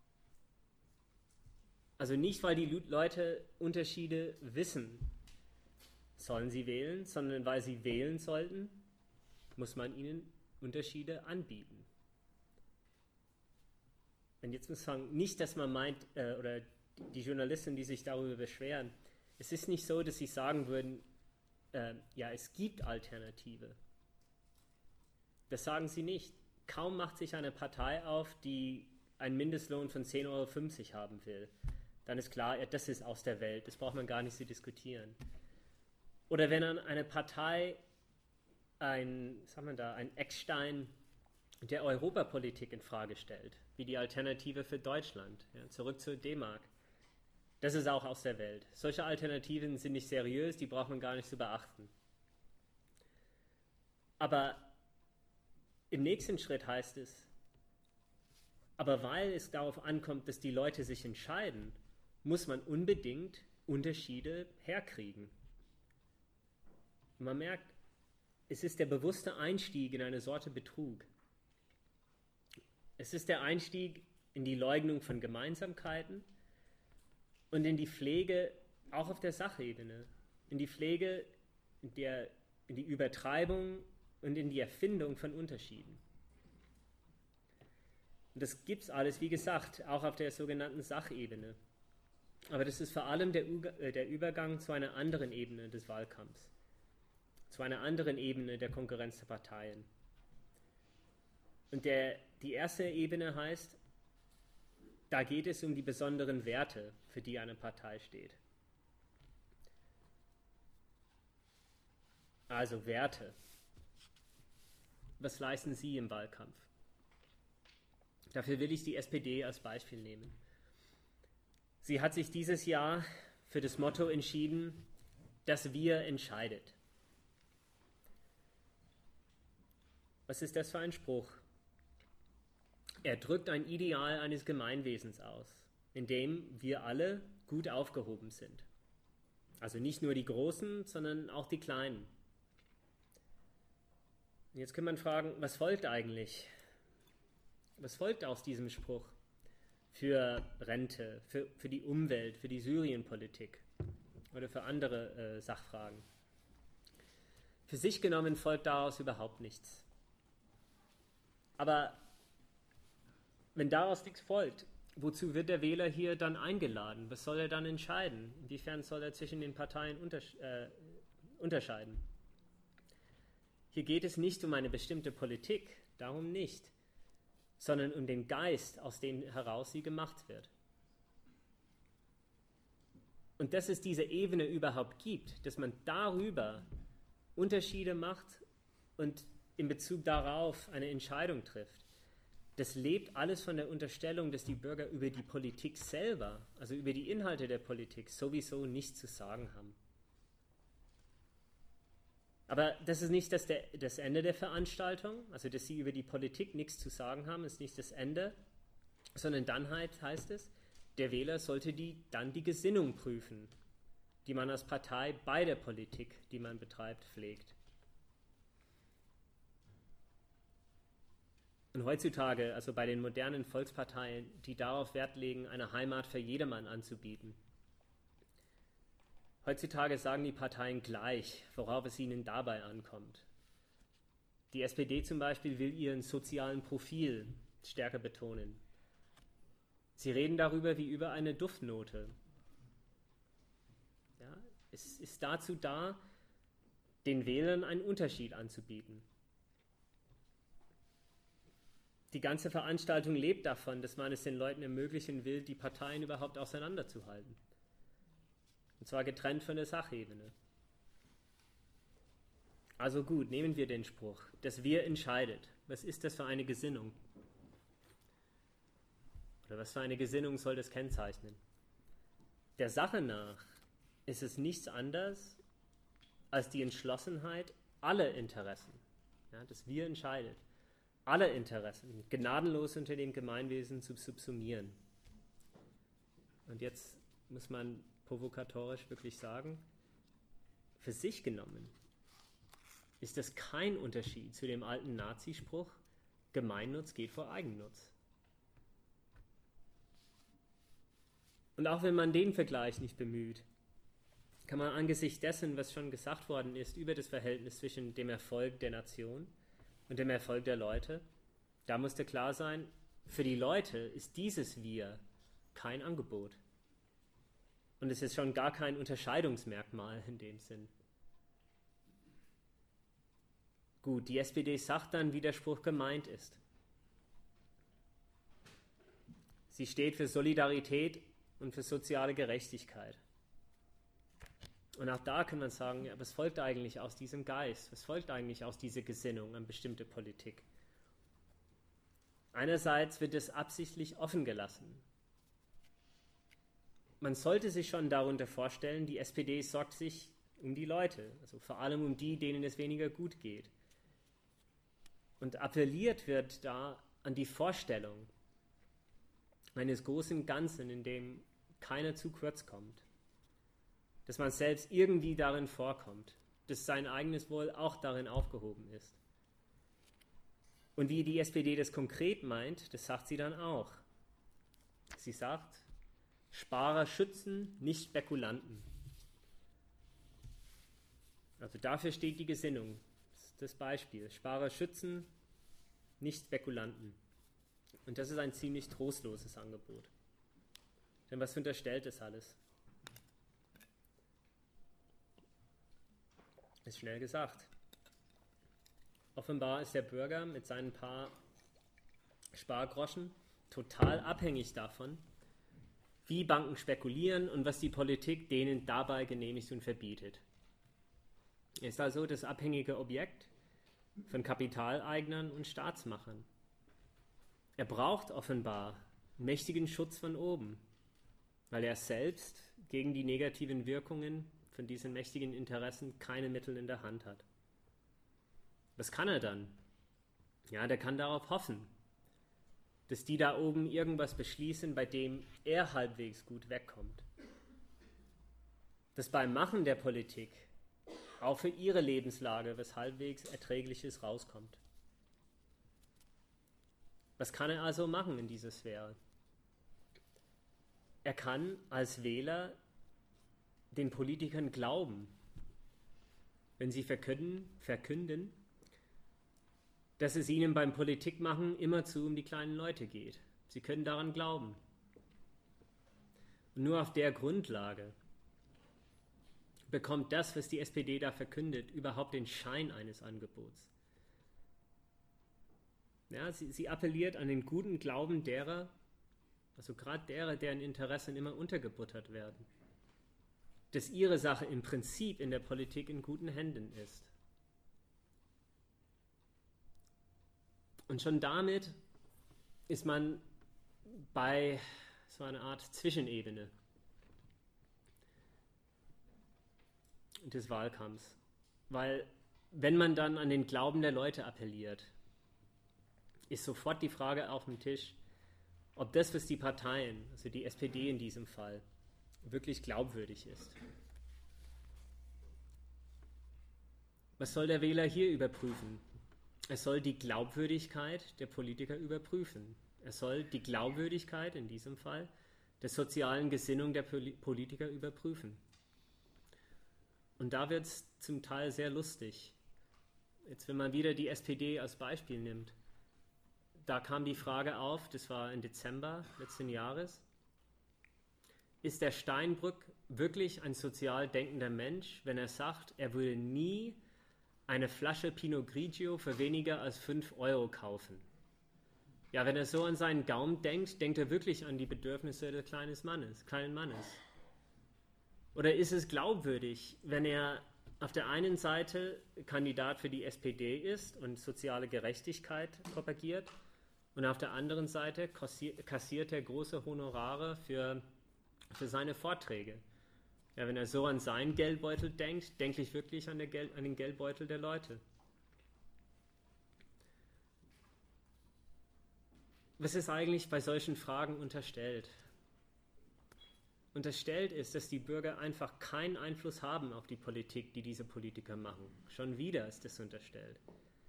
Also nicht, weil die Leute Unterschiede wissen, sollen sie wählen, sondern weil sie wählen sollten, muss man ihnen Unterschiede anbieten. Und jetzt muss man sagen, nicht, dass man meint, oder die Journalisten, die sich darüber beschweren, es ist nicht so, dass sie sagen würden, ja, es gibt Alternative. Das sagen sie nicht. Kaum macht sich eine Partei auf, die einen Mindestlohn von 10,50 € haben will. Dann ist klar, ja, das ist aus der Welt, das braucht man gar nicht zu diskutieren. Oder wenn dann eine Partei ein Eckstein der Europapolitik in Frage stellt, wie die Alternative für Deutschland, ja, zurück zur D-Mark. Das ist auch aus der Welt. Solche Alternativen sind nicht seriös, die braucht man gar nicht zu beachten. Aber im nächsten Schritt heißt es, aber weil es darauf ankommt, dass die Leute sich entscheiden, muss man unbedingt Unterschiede herkriegen. Und man merkt, es ist der bewusste Einstieg in eine Sorte Betrug. Es ist der Einstieg in die Leugnung von Gemeinsamkeiten und in die Pflege, auch auf der Sachebene, in die Pflege, in die Übertreibung und in die Erfindung von Unterschieden. Und das gibt es alles, wie gesagt, auch auf der sogenannten Sachebene. Aber das ist vor allem der Übergang zu einer anderen Ebene des Wahlkampfs, zu einer anderen Ebene der Konkurrenz der Parteien. Und die erste Ebene heißt, da geht es um die besonderen Werte, für die eine Partei steht. Also Werte. Was leisten Sie im Wahlkampf? Dafür will ich die SPD als Beispiel nehmen. Sie hat sich dieses Jahr für das Motto entschieden, das Wir entscheidet. Was ist das für ein Spruch? Er drückt ein Ideal eines Gemeinwesens aus, in dem wir alle gut aufgehoben sind. Also nicht nur die Großen, sondern auch die Kleinen. Und jetzt kann man fragen, was folgt eigentlich? Was folgt aus diesem Spruch für Rente, für die Umwelt, für die Syrienpolitik oder für andere Sachfragen? Für sich genommen folgt daraus überhaupt nichts. Aber wenn daraus nichts folgt, wozu wird der Wähler hier dann eingeladen? Was soll er dann entscheiden? Inwiefern soll er zwischen den Parteien unterscheiden? Hier geht es nicht um eine bestimmte Politik, darum nicht, sondern um den Geist, aus dem heraus sie gemacht wird. Und dass es diese Ebene überhaupt gibt, dass man darüber Unterschiede macht und in Bezug darauf eine Entscheidung trifft, das lebt alles von der Unterstellung, dass die Bürger über die Politik selber, also über die Inhalte der Politik, sowieso nichts zu sagen haben. Aber das ist nicht das Ende der Veranstaltung, also dass sie über die Politik nichts zu sagen haben, ist nicht das Ende, sondern dann heißt es, der Wähler sollte dann die Gesinnung prüfen, die man als Partei bei der Politik, die man betreibt, pflegt. Und heutzutage, also bei den modernen Volksparteien, die darauf Wert legen, eine Heimat für jedermann anzubieten, heutzutage sagen die Parteien gleich, worauf es ihnen dabei ankommt. Die SPD zum Beispiel will ihren sozialen Profil stärker betonen. Sie reden darüber wie über eine Duftnote. Ja, es ist dazu da, den Wählern einen Unterschied anzubieten. Die ganze Veranstaltung lebt davon, dass man es den Leuten ermöglichen will, die Parteien überhaupt auseinanderzuhalten. Und zwar getrennt von der Sachebene. Also gut, nehmen wir den Spruch, das Wir entscheidet. Was ist das für eine Gesinnung? Oder was für eine Gesinnung soll das kennzeichnen? Der Sache nach ist es nichts anderes als die Entschlossenheit, alle Interessen, ja, das Wir entscheidet, alle Interessen gnadenlos unter dem Gemeinwesen zu subsumieren. Und jetzt muss man provokatorisch wirklich sagen, für sich genommen ist das kein Unterschied zu dem alten Nazispruch, Gemeinnutz geht vor Eigennutz. Und auch wenn man den Vergleich nicht bemüht, kann man angesichts dessen, was schon gesagt worden ist, über das Verhältnis zwischen dem Erfolg der Nation und dem Erfolg der Leute, da musste klar sein, für die Leute ist dieses Wir kein Angebot. Und es ist schon gar kein Unterscheidungsmerkmal in dem Sinn. Gut, die SPD sagt dann, wie der Spruch gemeint ist. Sie steht für Solidarität und für soziale Gerechtigkeit. Und auch da kann man sagen, ja, was folgt eigentlich aus diesem Geist? Was folgt eigentlich aus dieser Gesinnung an bestimmte Politik? Einerseits wird es absichtlich offen gelassen. Man sollte sich schon darunter vorstellen, die SPD sorgt sich um die Leute, also vor allem um die, denen es weniger gut geht. Und appelliert wird da an die Vorstellung eines großen Ganzen, in dem keiner zu kurz kommt. Dass man selbst irgendwie darin vorkommt, dass sein eigenes Wohl auch darin aufgehoben ist. Und wie die SPD das konkret meint, das sagt sie dann auch. Sie sagt, Sparer schützen, nicht Spekulanten. Also dafür steht die Gesinnung. Das ist das Beispiel. Sparer schützen, nicht Spekulanten. Und das ist ein ziemlich trostloses Angebot. Denn was unterstellt das alles? Ist schnell gesagt. Offenbar ist der Bürger mit seinen paar Spargroschen total abhängig davon, wie Banken spekulieren und was die Politik denen dabei genehmigt und verbietet. Er ist also das abhängige Objekt von Kapitaleignern und Staatsmachern. er braucht offenbar mächtigen Schutz von oben, weil er selbst gegen die negativen Wirkungen von diesen mächtigen Interessen keine Mittel in der Hand hat. Was kann er dann? Ja, der kann darauf hoffen, dass die da oben irgendwas beschließen, bei dem er halbwegs gut wegkommt. Dass beim Machen der Politik auch für ihre Lebenslage was halbwegs Erträgliches rauskommt. Was kann er also machen in dieser Sphäre? Er kann als Wähler den Politikern glauben, wenn sie verkünden, dass es ihnen beim Politikmachen immerzu um die kleinen Leute geht. Sie können daran glauben. Und nur auf der Grundlage bekommt das, was die SPD da verkündet, überhaupt den Schein eines Angebots. Ja, sie appelliert an den guten Glauben derer, also gerade derer, deren Interessen immer untergebuttert werden, dass ihre Sache im Prinzip in der Politik in guten Händen ist. Und schon damit ist man bei so einer Art Zwischenebene des Wahlkampfs. Weil wenn man dann an den Glauben der Leute appelliert, ist sofort die Frage auf dem Tisch, ob das, was die Parteien, also die SPD in diesem Fall, wirklich glaubwürdig ist. Was soll der Wähler hier überprüfen? Er soll die Glaubwürdigkeit der Politiker überprüfen. Er soll die Glaubwürdigkeit, in diesem Fall, der sozialen Gesinnung der Politiker überprüfen. Und da wird es zum Teil sehr lustig. Jetzt, wenn man wieder die SPD als Beispiel nimmt, da kam die Frage auf, das war im Dezember letzten Jahres, ist der Steinbrück wirklich ein sozial denkender Mensch, wenn er sagt, er würde nie eine Flasche Pinot Grigio für weniger als 5 Euro kaufen? Ja, wenn er so an seinen Gaumen denkt, denkt er wirklich an die Bedürfnisse des kleinen Mannes. Oder ist es glaubwürdig, wenn er auf der einen Seite Kandidat für die SPD ist und soziale Gerechtigkeit propagiert und auf der anderen Seite kassiert er große Honorare für seine Vorträge? Ja, wenn er so an seinen Geldbeutel denkt, denke ich wirklich an den Geldbeutel der Leute. Was ist eigentlich bei solchen Fragen unterstellt? Unterstellt ist, dass die Bürger einfach keinen Einfluss haben auf die Politik, die diese Politiker machen. Schon wieder ist das unterstellt.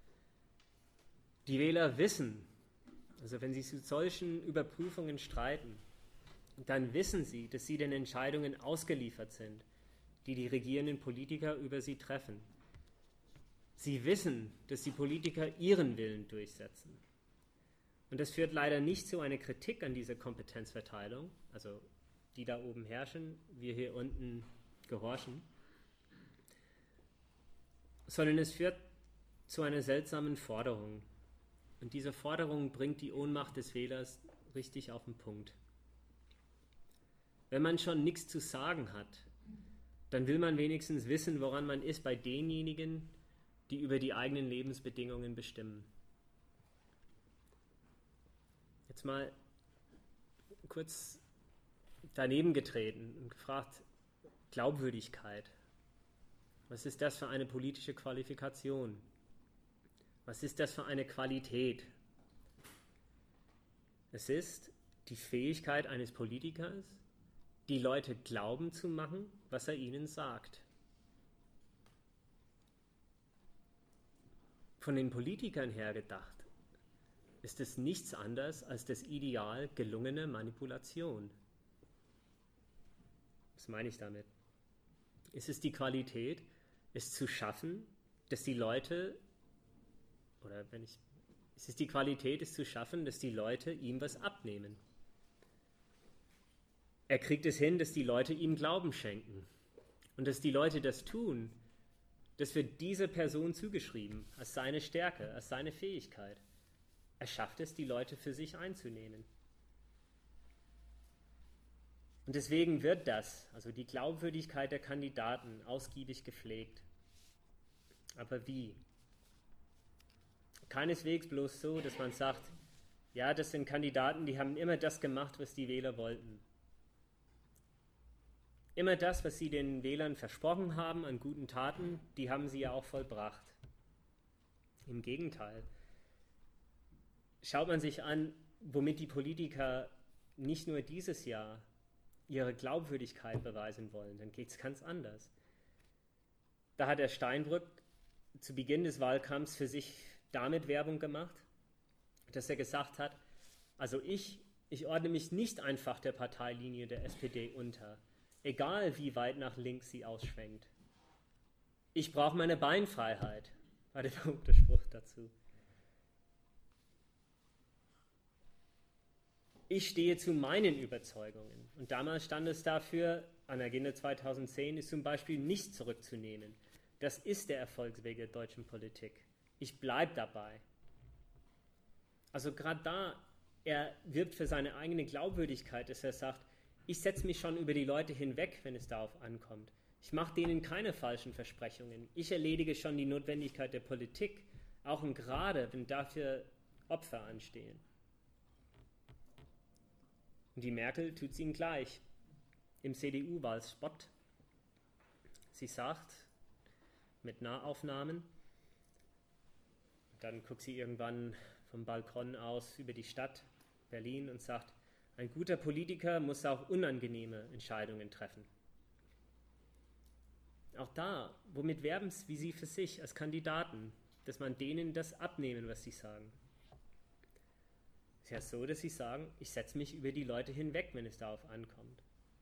Die Wähler wissen, also wenn sie zu solchen Überprüfungen streiten, dann wissen sie, dass sie den Entscheidungen ausgeliefert sind, die die regierenden Politiker über sie treffen. Sie wissen, dass die Politiker ihren Willen durchsetzen. Und das führt leider nicht zu einer Kritik an dieser Kompetenzverteilung, also die da oben herrschen, wir hier unten gehorchen, sondern es führt zu einer seltsamen Forderung. Und diese Forderung bringt die Ohnmacht des Wählers richtig auf den Punkt. Wenn man schon nichts zu sagen hat, dann will man wenigstens wissen, woran man ist bei denjenigen, die über die eigenen Lebensbedingungen bestimmen. Jetzt mal kurz daneben getreten und gefragt, Glaubwürdigkeit. Was ist das für eine politische Qualifikation? Was ist das für eine Qualität? Es ist die Fähigkeit eines Politikers, die Leute glauben zu machen, was er ihnen sagt. Von den Politikern her gedacht, ist es nichts anderes als das Ideal gelungene Manipulation. Was meine ich damit? Es ist die Qualität, es zu schaffen, dass die Leute, es ist die Qualität, es zu schaffen, dass die Leute ihm was abnehmen. Er kriegt es hin, dass die Leute ihm Glauben schenken. Und dass die Leute das tun, das wird dieser Person zugeschrieben, als seine Stärke, als seine Fähigkeit. Er schafft es, die Leute für sich einzunehmen. Und deswegen wird das, also die Glaubwürdigkeit der Kandidaten, ausgiebig gepflegt. Aber wie? Keineswegs bloß so, dass man sagt, Ja, das sind Kandidaten, die haben immer das gemacht, was die Wähler wollten. Immer das, was sie den Wählern versprochen haben an guten Taten, die haben sie ja auch vollbracht. Im Gegenteil. Schaut man sich an, womit die Politiker nicht nur dieses Jahr ihre Glaubwürdigkeit beweisen wollen, dann geht es ganz anders. Da hat der Steinbrück zu Beginn des Wahlkampfs für sich damit Werbung gemacht, dass er gesagt hat, also ich ordne mich nicht einfach der Parteilinie der SPD unter, egal wie weit nach links sie ausschwenkt. Ich brauche meine Beinfreiheit, war der berühmte Spruch dazu. Ich stehe zu meinen Überzeugungen. Und damals stand es dafür, an der Agenda 2010 ist zum Beispiel nicht zurückzunehmen. Das ist der Erfolgsweg der deutschen Politik. Ich bleibe dabei. Also gerade da, er wirbt für seine eigene Glaubwürdigkeit, dass er sagt, ich setze mich schon über die Leute hinweg, wenn es darauf ankommt. Ich mache denen keine falschen Versprechungen. Ich erledige schon die Notwendigkeit der Politik, auch und gerade, wenn dafür Opfer anstehen. Und die Merkel tut es ihm gleich. Im CDU-Wahlspot. Sie sagt, mit Nahaufnahmen, dann guckt sie irgendwann vom Balkon aus über die Stadt Berlin und sagt, ein guter Politiker muss auch unangenehme Entscheidungen treffen. Auch da, womit werben wie sie für sich als Kandidaten, dass man denen das abnehmen, was sie sagen. Es ist ja so, dass sie sagen, ich setze mich über die Leute hinweg, wenn es darauf ankommt.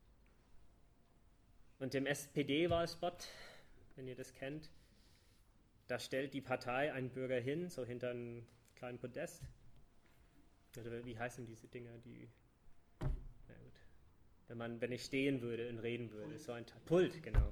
Und im SPD-Wahlspot, wenn ihr das kennt, da stellt die Partei einen Bürger hin, so hinter einem kleinen Podest. Oder wie heißen diese Dinger, die... Na gut. Wenn ich stehen würde und reden würde, Pult. So ein Pult, genau.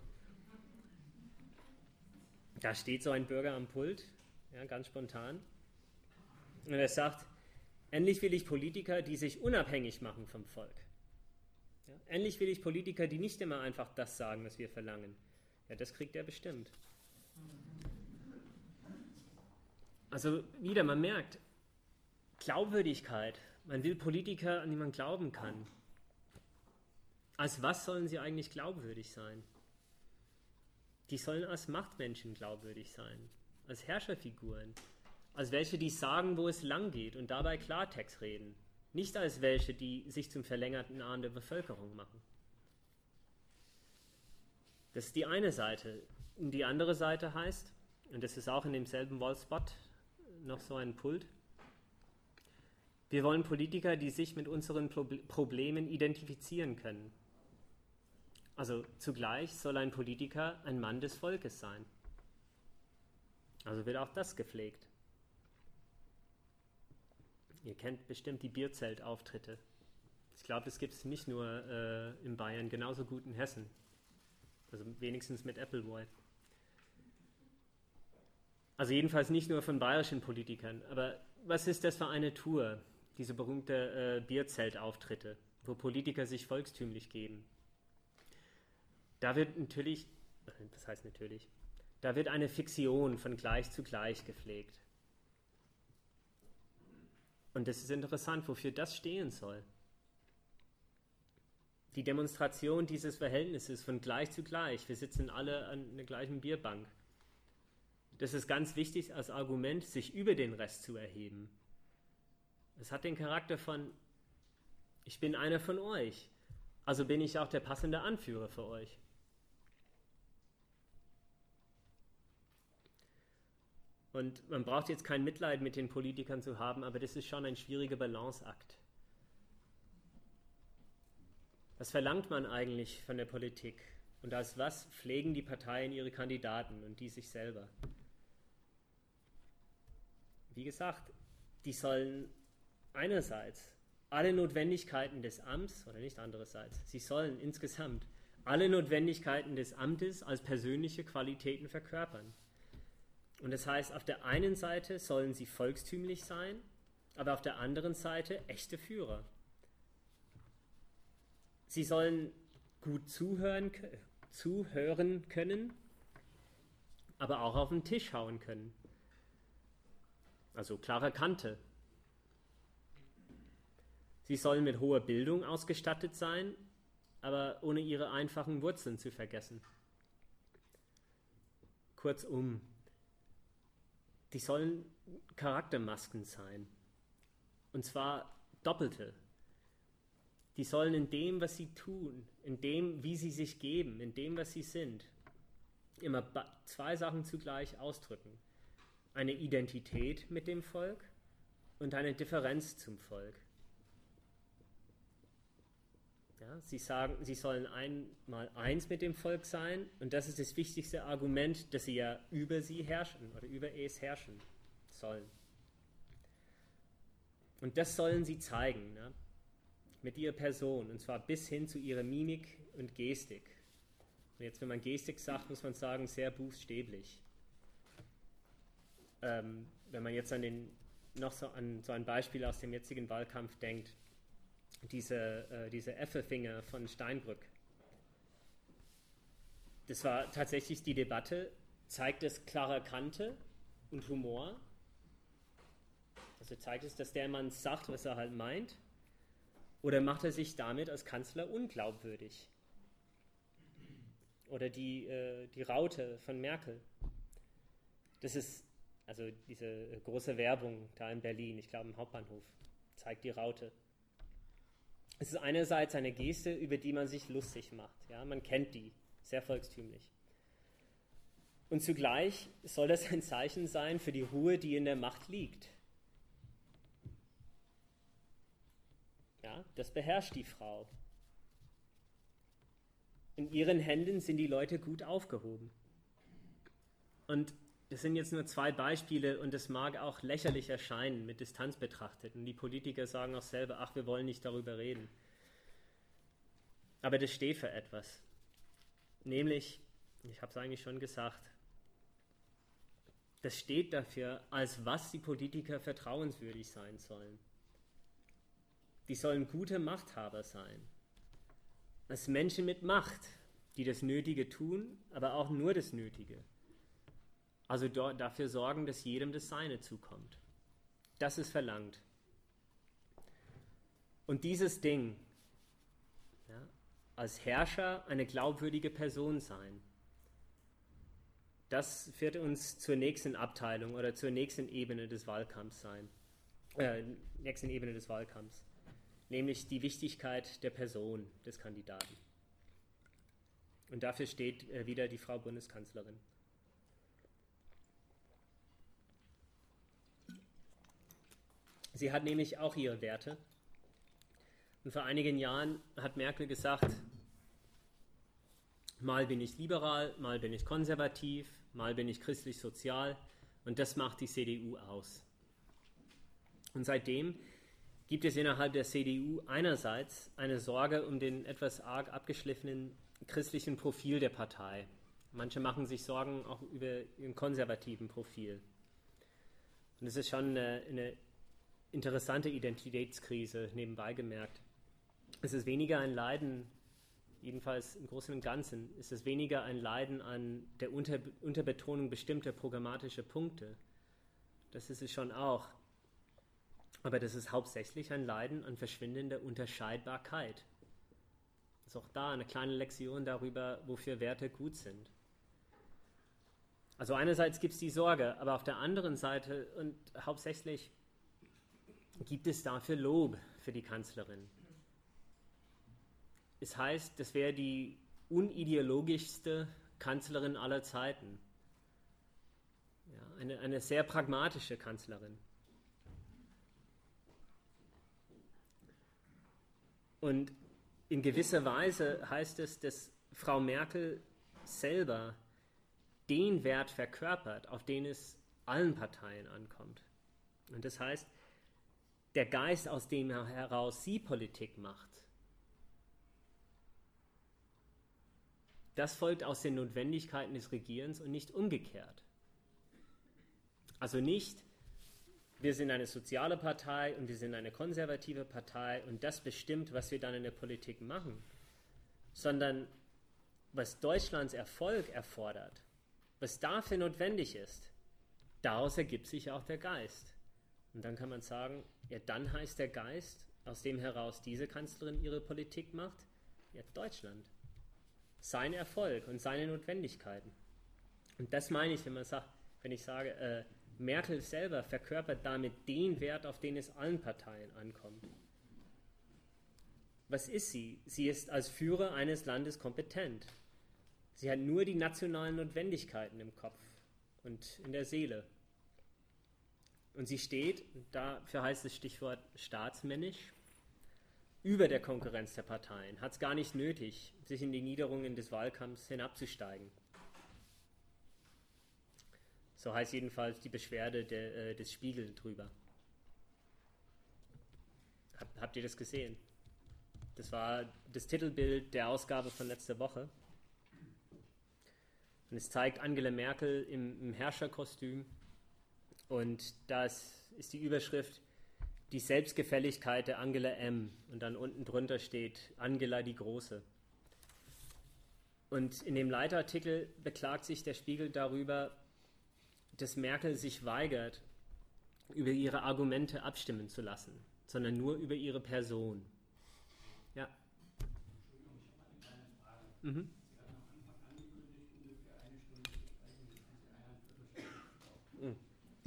Da steht so ein Bürger am Pult, ja, ganz spontan. Und er sagt, endlich will ich Politiker, die sich unabhängig machen vom Volk. Ja, endlich will ich Politiker, die nicht immer einfach das sagen, was wir verlangen. Ja, das kriegt er bestimmt. Also wieder, man merkt, Glaubwürdigkeit. Man will Politiker, an die man glauben kann. Als was sollen sie eigentlich glaubwürdig sein? Die sollen als Machtmenschen glaubwürdig sein, als Herrscherfiguren, als welche, die sagen, wo es lang geht und dabei Klartext reden, nicht als welche, die sich zum verlängerten Arm der Bevölkerung machen. Das ist die eine Seite. Und die andere Seite heißt, und das ist auch in demselben Wallspot noch so ein Pult, wir wollen Politiker, die sich mit unseren Problemen identifizieren können. Also zugleich soll ein Politiker ein Mann des Volkes sein. Also wird auch das gepflegt. Ihr kennt bestimmt die Bierzeltauftritte. Ich glaube, das gibt es nicht nur in Bayern, genauso gut in Hessen. Also wenigstens mit Appleboy. Also jedenfalls nicht nur von bayerischen Politikern. Aber was ist das für eine Tour, diese berühmte Bierzeltauftritte, wo Politiker sich volkstümlich geben? Da wird natürlich, das heißt natürlich, da wird eine Fiktion von gleich zu gleich gepflegt. Und das ist interessant, wofür das stehen soll. Die Demonstration dieses Verhältnisses von gleich zu gleich. Wir sitzen alle an der gleichen Bierbank. Das ist ganz wichtig als Argument, sich über den Rest zu erheben. Es hat den Charakter von, ich bin einer von euch, also bin ich auch der passende Anführer für euch. Und man braucht jetzt kein Mitleid mit den Politikern zu haben, aber das ist schon ein schwieriger Balanceakt. Was verlangt man eigentlich von der Politik? Und als was pflegen die Parteien ihre Kandidaten und die sich selber? Wie gesagt, die sollen einerseits alle Notwendigkeiten des Amts, oder nicht andererseits, sie sollen insgesamt alle Notwendigkeiten des Amtes als persönliche Qualitäten verkörpern. Und das heißt, auf der einen Seite sollen sie volkstümlich sein, aber auf der anderen Seite echte Führer. Sie sollen gut zuhören können, aber auch auf den Tisch hauen können. Also klare Kante. Sie sollen mit hoher Bildung ausgestattet sein, aber ohne ihre einfachen Wurzeln zu vergessen. Kurzum, die sollen Charaktermasken sein. Und zwar doppelte. Die sollen in dem, was sie tun, in dem, wie sie sich geben, in dem, was sie sind, immer zwei Sachen zugleich ausdrücken. Eine Identität mit dem Volk und eine Differenz zum Volk. Ja, sie sagen, sie sollen einmal eins mit dem Volk sein, und das ist das wichtigste Argument, dass sie ja über sie herrschen oder über es herrschen sollen. Und das sollen sie zeigen, ne? Mit ihrer Person, und zwar bis hin zu ihrer Mimik und Gestik. Und jetzt, wenn man Gestik sagt, muss man sagen, sehr buchstäblich. Wenn man jetzt an so ein Beispiel aus dem jetzigen Wahlkampf denkt, diese Effelfinger von Steinbrück. Das war tatsächlich die Debatte, zeigt es klarer Kante und Humor? Also zeigt es, dass der Mann sagt, was er halt meint? Oder macht er sich damit als Kanzler unglaubwürdig? Oder die Raute von Merkel. Das ist also diese große Werbung da in Berlin, ich glaube im Hauptbahnhof, zeigt die Raute. Es ist einerseits eine Geste, über die man sich lustig macht. Ja? Man kennt die, sehr volkstümlich. Und zugleich soll das ein Zeichen sein für die Ruhe, die in der Macht liegt. Ja, das beherrscht die Frau. In ihren Händen sind die Leute gut aufgehoben. Und das sind jetzt nur zwei Beispiele, und das mag auch lächerlich erscheinen, mit Distanz betrachtet. Und die Politiker sagen auch selber, ach, wir wollen nicht darüber reden. Aber das steht für etwas. Nämlich, ich habe es eigentlich schon gesagt, das steht dafür, als was die Politiker vertrauenswürdig sein sollen. Die sollen gute Machthaber sein. Als Menschen mit Macht, die das Nötige tun, aber auch nur das Nötige. Also dafür sorgen, dass jedem das Seine zukommt. Das ist verlangt. Und dieses Ding, ja, als Herrscher eine glaubwürdige Person sein, das wird uns zur nächsten Abteilung oder zur nächsten Ebene des Wahlkampfs sein. Nächsten Ebene des Wahlkampfs. Nämlich die Wichtigkeit der Person des Kandidaten. Und dafür steht wieder die Frau Bundeskanzlerin. Sie hat nämlich auch ihre Werte. Und vor einigen Jahren hat Merkel gesagt, mal bin ich liberal, mal bin ich konservativ, mal bin ich christlich-sozial, und das macht die CDU aus. Und seitdem gibt es innerhalb der CDU einerseits eine Sorge um den etwas arg abgeschliffenen christlichen Profil der Partei. Manche machen sich Sorgen auch über ihren konservativen Profil. Und es ist schon eine interessante Identitätskrise, nebenbei gemerkt. Es ist weniger ein Leiden, jedenfalls im Großen und Ganzen, ist es weniger ein Leiden an der Unterbetonung bestimmter programmatischer Punkte. Das ist es schon auch. Aber das ist hauptsächlich ein Leiden an verschwindender Unterscheidbarkeit. Das ist auch da eine kleine Lektion darüber, wofür Werte gut sind. Also einerseits gibt es die Sorge, aber auf der anderen Seite und hauptsächlich gibt es dafür Lob für die Kanzlerin. Es heißt, das wäre die unideologischste Kanzlerin aller Zeiten. Ja, eine sehr pragmatische Kanzlerin. Und in gewisser Weise heißt es, dass Frau Merkel selber den Wert verkörpert, auf den es allen Parteien ankommt. Und das heißt, der Geist, aus dem heraus sie Politik macht, das folgt aus den Notwendigkeiten des Regierens und nicht umgekehrt. Also nicht, wir sind eine soziale Partei und wir sind eine konservative Partei und das bestimmt, was wir dann in der Politik machen, sondern was Deutschlands Erfolg erfordert, was dafür notwendig ist, daraus ergibt sich auch der Geist. Und dann kann man sagen, ja, dann heißt der Geist aus dem heraus diese Kanzlerin ihre Politik macht? Ja, Deutschland. Sein Erfolg und seine Notwendigkeiten. Und das meine ich, wenn ich sage, Merkel selber verkörpert damit den Wert, auf den es allen Parteien ankommt. Was ist sie? Sie ist als Führer eines Landes kompetent. Sie hat nur die nationalen Notwendigkeiten im Kopf und in der Seele. Und sie steht, dafür heißt das Stichwort staatsmännisch, über der Konkurrenz der Parteien, hat es gar nicht nötig, sich in die Niederungen des Wahlkampfs hinabzusteigen. So heißt jedenfalls die Beschwerde des Spiegel drüber. Habt ihr das gesehen? Das war das Titelbild der Ausgabe von letzter Woche. Und es zeigt Angela Merkel im Herrscherkostüm. Und das ist die Überschrift, die Selbstgefälligkeit der Angela M. Und dann unten drunter steht Angela die Große. Und in dem Leitartikel beklagt sich der Spiegel darüber, dass Merkel sich weigert, über ihre Argumente abstimmen zu lassen, sondern nur über ihre Person. Ja. Entschuldigung, ich habe eine kleine Frage. Sie hatten am Anfang angekündigt, ungefähr eine Stunde zu sprechen, jetzt haben Sie eineinviertel Stunde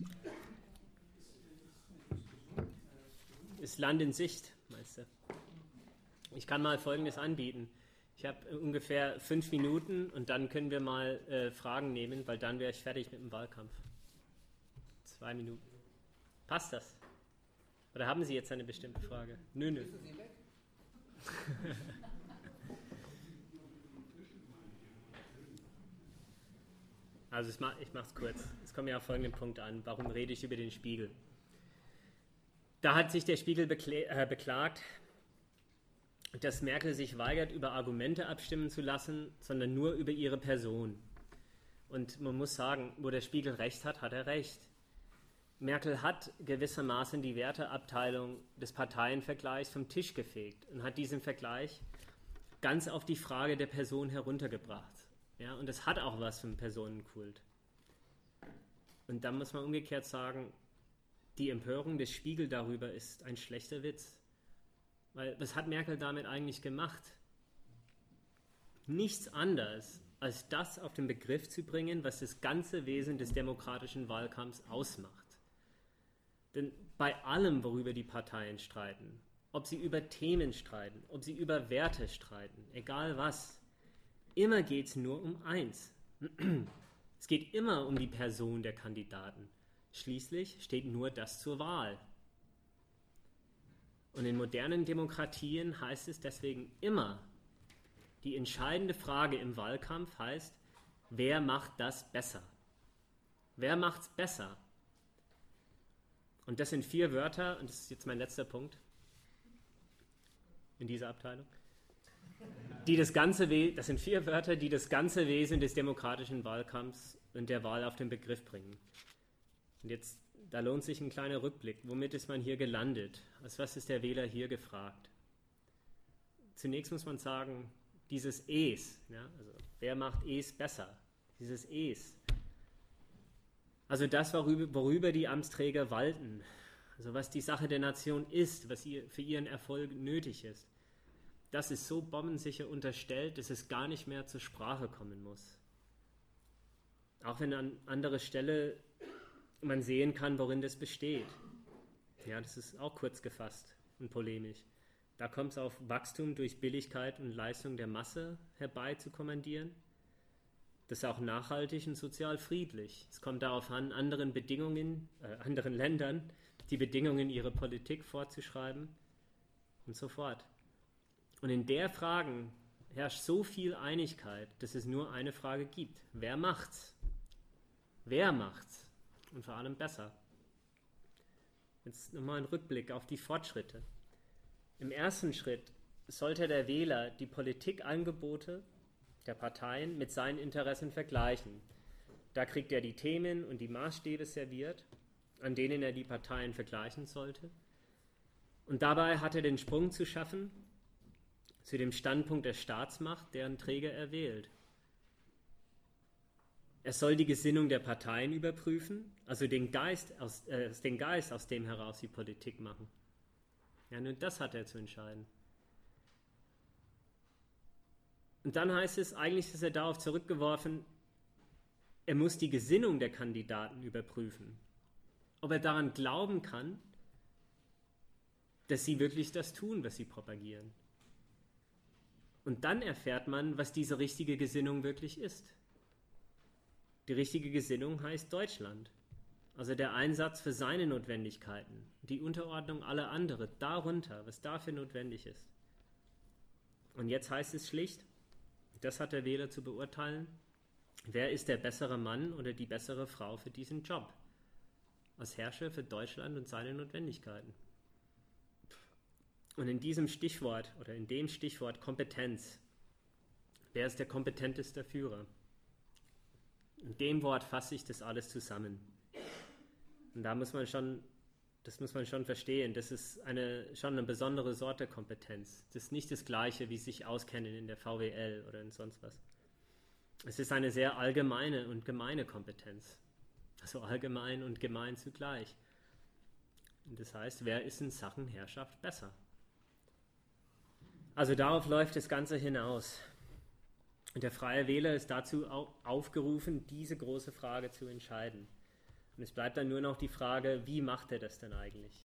gebraucht. Ist Land in Sicht, meinst du? Ich kann mal Folgendes anbieten. Ich habe ungefähr 5 Minuten und dann können wir mal Fragen nehmen, weil dann wäre ich fertig mit dem Wahlkampf. 2 Minuten. Passt das? Oder haben Sie jetzt eine bestimmte Frage? Nö. Müssen Sie weg? Also ich mache es kurz. Es kommt ja auf folgenden Punkt an. Warum rede ich über den Spiegel? Da hat sich der Spiegel beklagt, dass Merkel sich weigert, über Argumente abstimmen zu lassen, sondern nur über ihre Person. Und man muss sagen, wo der Spiegel recht hat, hat er recht. Merkel hat gewissermaßen die Werteabteilung des Parteienvergleichs vom Tisch gefegt und hat diesen Vergleich ganz auf die Frage der Person heruntergebracht. Ja, und das hat auch was vom Personenkult. Und dann muss man umgekehrt sagen, die Empörung des Spiegel darüber ist ein schlechter Witz. Weil was hat Merkel damit eigentlich gemacht? Nichts anderes, als das auf den Begriff zu bringen, was das ganze Wesen des demokratischen Wahlkampfs ausmacht. Denn bei allem, worüber die Parteien streiten, ob sie über Themen streiten, ob sie über Werte streiten, egal was, immer geht es nur um eins. Es geht immer um die Person der Kandidaten. Schließlich steht nur das zur Wahl. Und in modernen Demokratien heißt es deswegen immer, die entscheidende Frage im Wahlkampf heißt, wer macht das besser? Wer macht's besser? Und das sind 4 Wörter, und das ist jetzt mein letzter Punkt in dieser Abteilung. Das sind 4 Wörter, die das ganze Wesen des demokratischen Wahlkampfs und der Wahl auf den Begriff bringen. Und jetzt, da lohnt sich ein kleiner Rückblick. Womit ist man hier gelandet? Als was ist der Wähler hier gefragt? Zunächst muss man sagen, dieses Es, ja, also wer macht Es besser? Dieses Es. Also das, worüber die Amtsträger walten, also was die Sache der Nation ist, was für ihren Erfolg nötig ist, das ist so bombensicher unterstellt, dass es gar nicht mehr zur Sprache kommen muss. Auch wenn an anderer Stelle man sehen kann, worin das besteht. Ja, das ist auch kurz gefasst und polemisch. Da kommt es auf Wachstum durch Billigkeit und Leistung der Masse herbei zu kommandieren. Das ist auch nachhaltig und sozial friedlich. Es kommt darauf an, anderen Ländern die Bedingungen ihrer Politik vorzuschreiben und so fort. Und in der Frage herrscht so viel Einigkeit, dass es nur eine Frage gibt. Wer macht's? Wer macht's? Und vor allem besser. Jetzt nochmal ein Rückblick auf die Fortschritte. Im ersten Schritt sollte der Wähler die Politikangebote der Parteien mit seinen Interessen vergleichen. Da kriegt er die Themen und die Maßstäbe serviert, an denen er die Parteien vergleichen sollte. Und dabei hat er den Sprung zu schaffen zu dem Standpunkt der Staatsmacht, deren Träger er wählt. Er soll die Gesinnung der Parteien überprüfen, also den Geist, aus dem heraus sie Politik machen. Ja, nur das hat er zu entscheiden. Und dann heißt es, eigentlich ist er darauf zurückgeworfen, er muss die Gesinnung der Kandidaten überprüfen. Ob er daran glauben kann, dass sie wirklich das tun, was sie propagieren. Und dann erfährt man, was diese richtige Gesinnung wirklich ist. Die richtige Gesinnung heißt Deutschland. Also der Einsatz für seine Notwendigkeiten, die Unterordnung aller anderen, darunter, was dafür notwendig ist. Und jetzt heißt es schlicht, das hat der Wähler zu beurteilen, wer ist der bessere Mann oder die bessere Frau für diesen Job, als Herrscher für Deutschland und seine Notwendigkeiten. Und in diesem Stichwort oder in dem Stichwort Kompetenz, wer ist der kompetenteste Führer? In dem Wort fasse ich das alles zusammen. Und da muss man schon verstehen, das ist schon eine besondere Sorte Kompetenz. Das ist nicht das Gleiche, wie sich auskennen in der VWL oder in sonst was. Es ist eine sehr allgemeine und gemeine Kompetenz. Also allgemein und gemein zugleich. Und das heißt, wer ist in Sachen Herrschaft besser? Also darauf läuft das Ganze hinaus. Und der Freie Wähler ist dazu aufgerufen, diese große Frage zu entscheiden. Und es bleibt dann nur noch die Frage, wie macht er das denn eigentlich?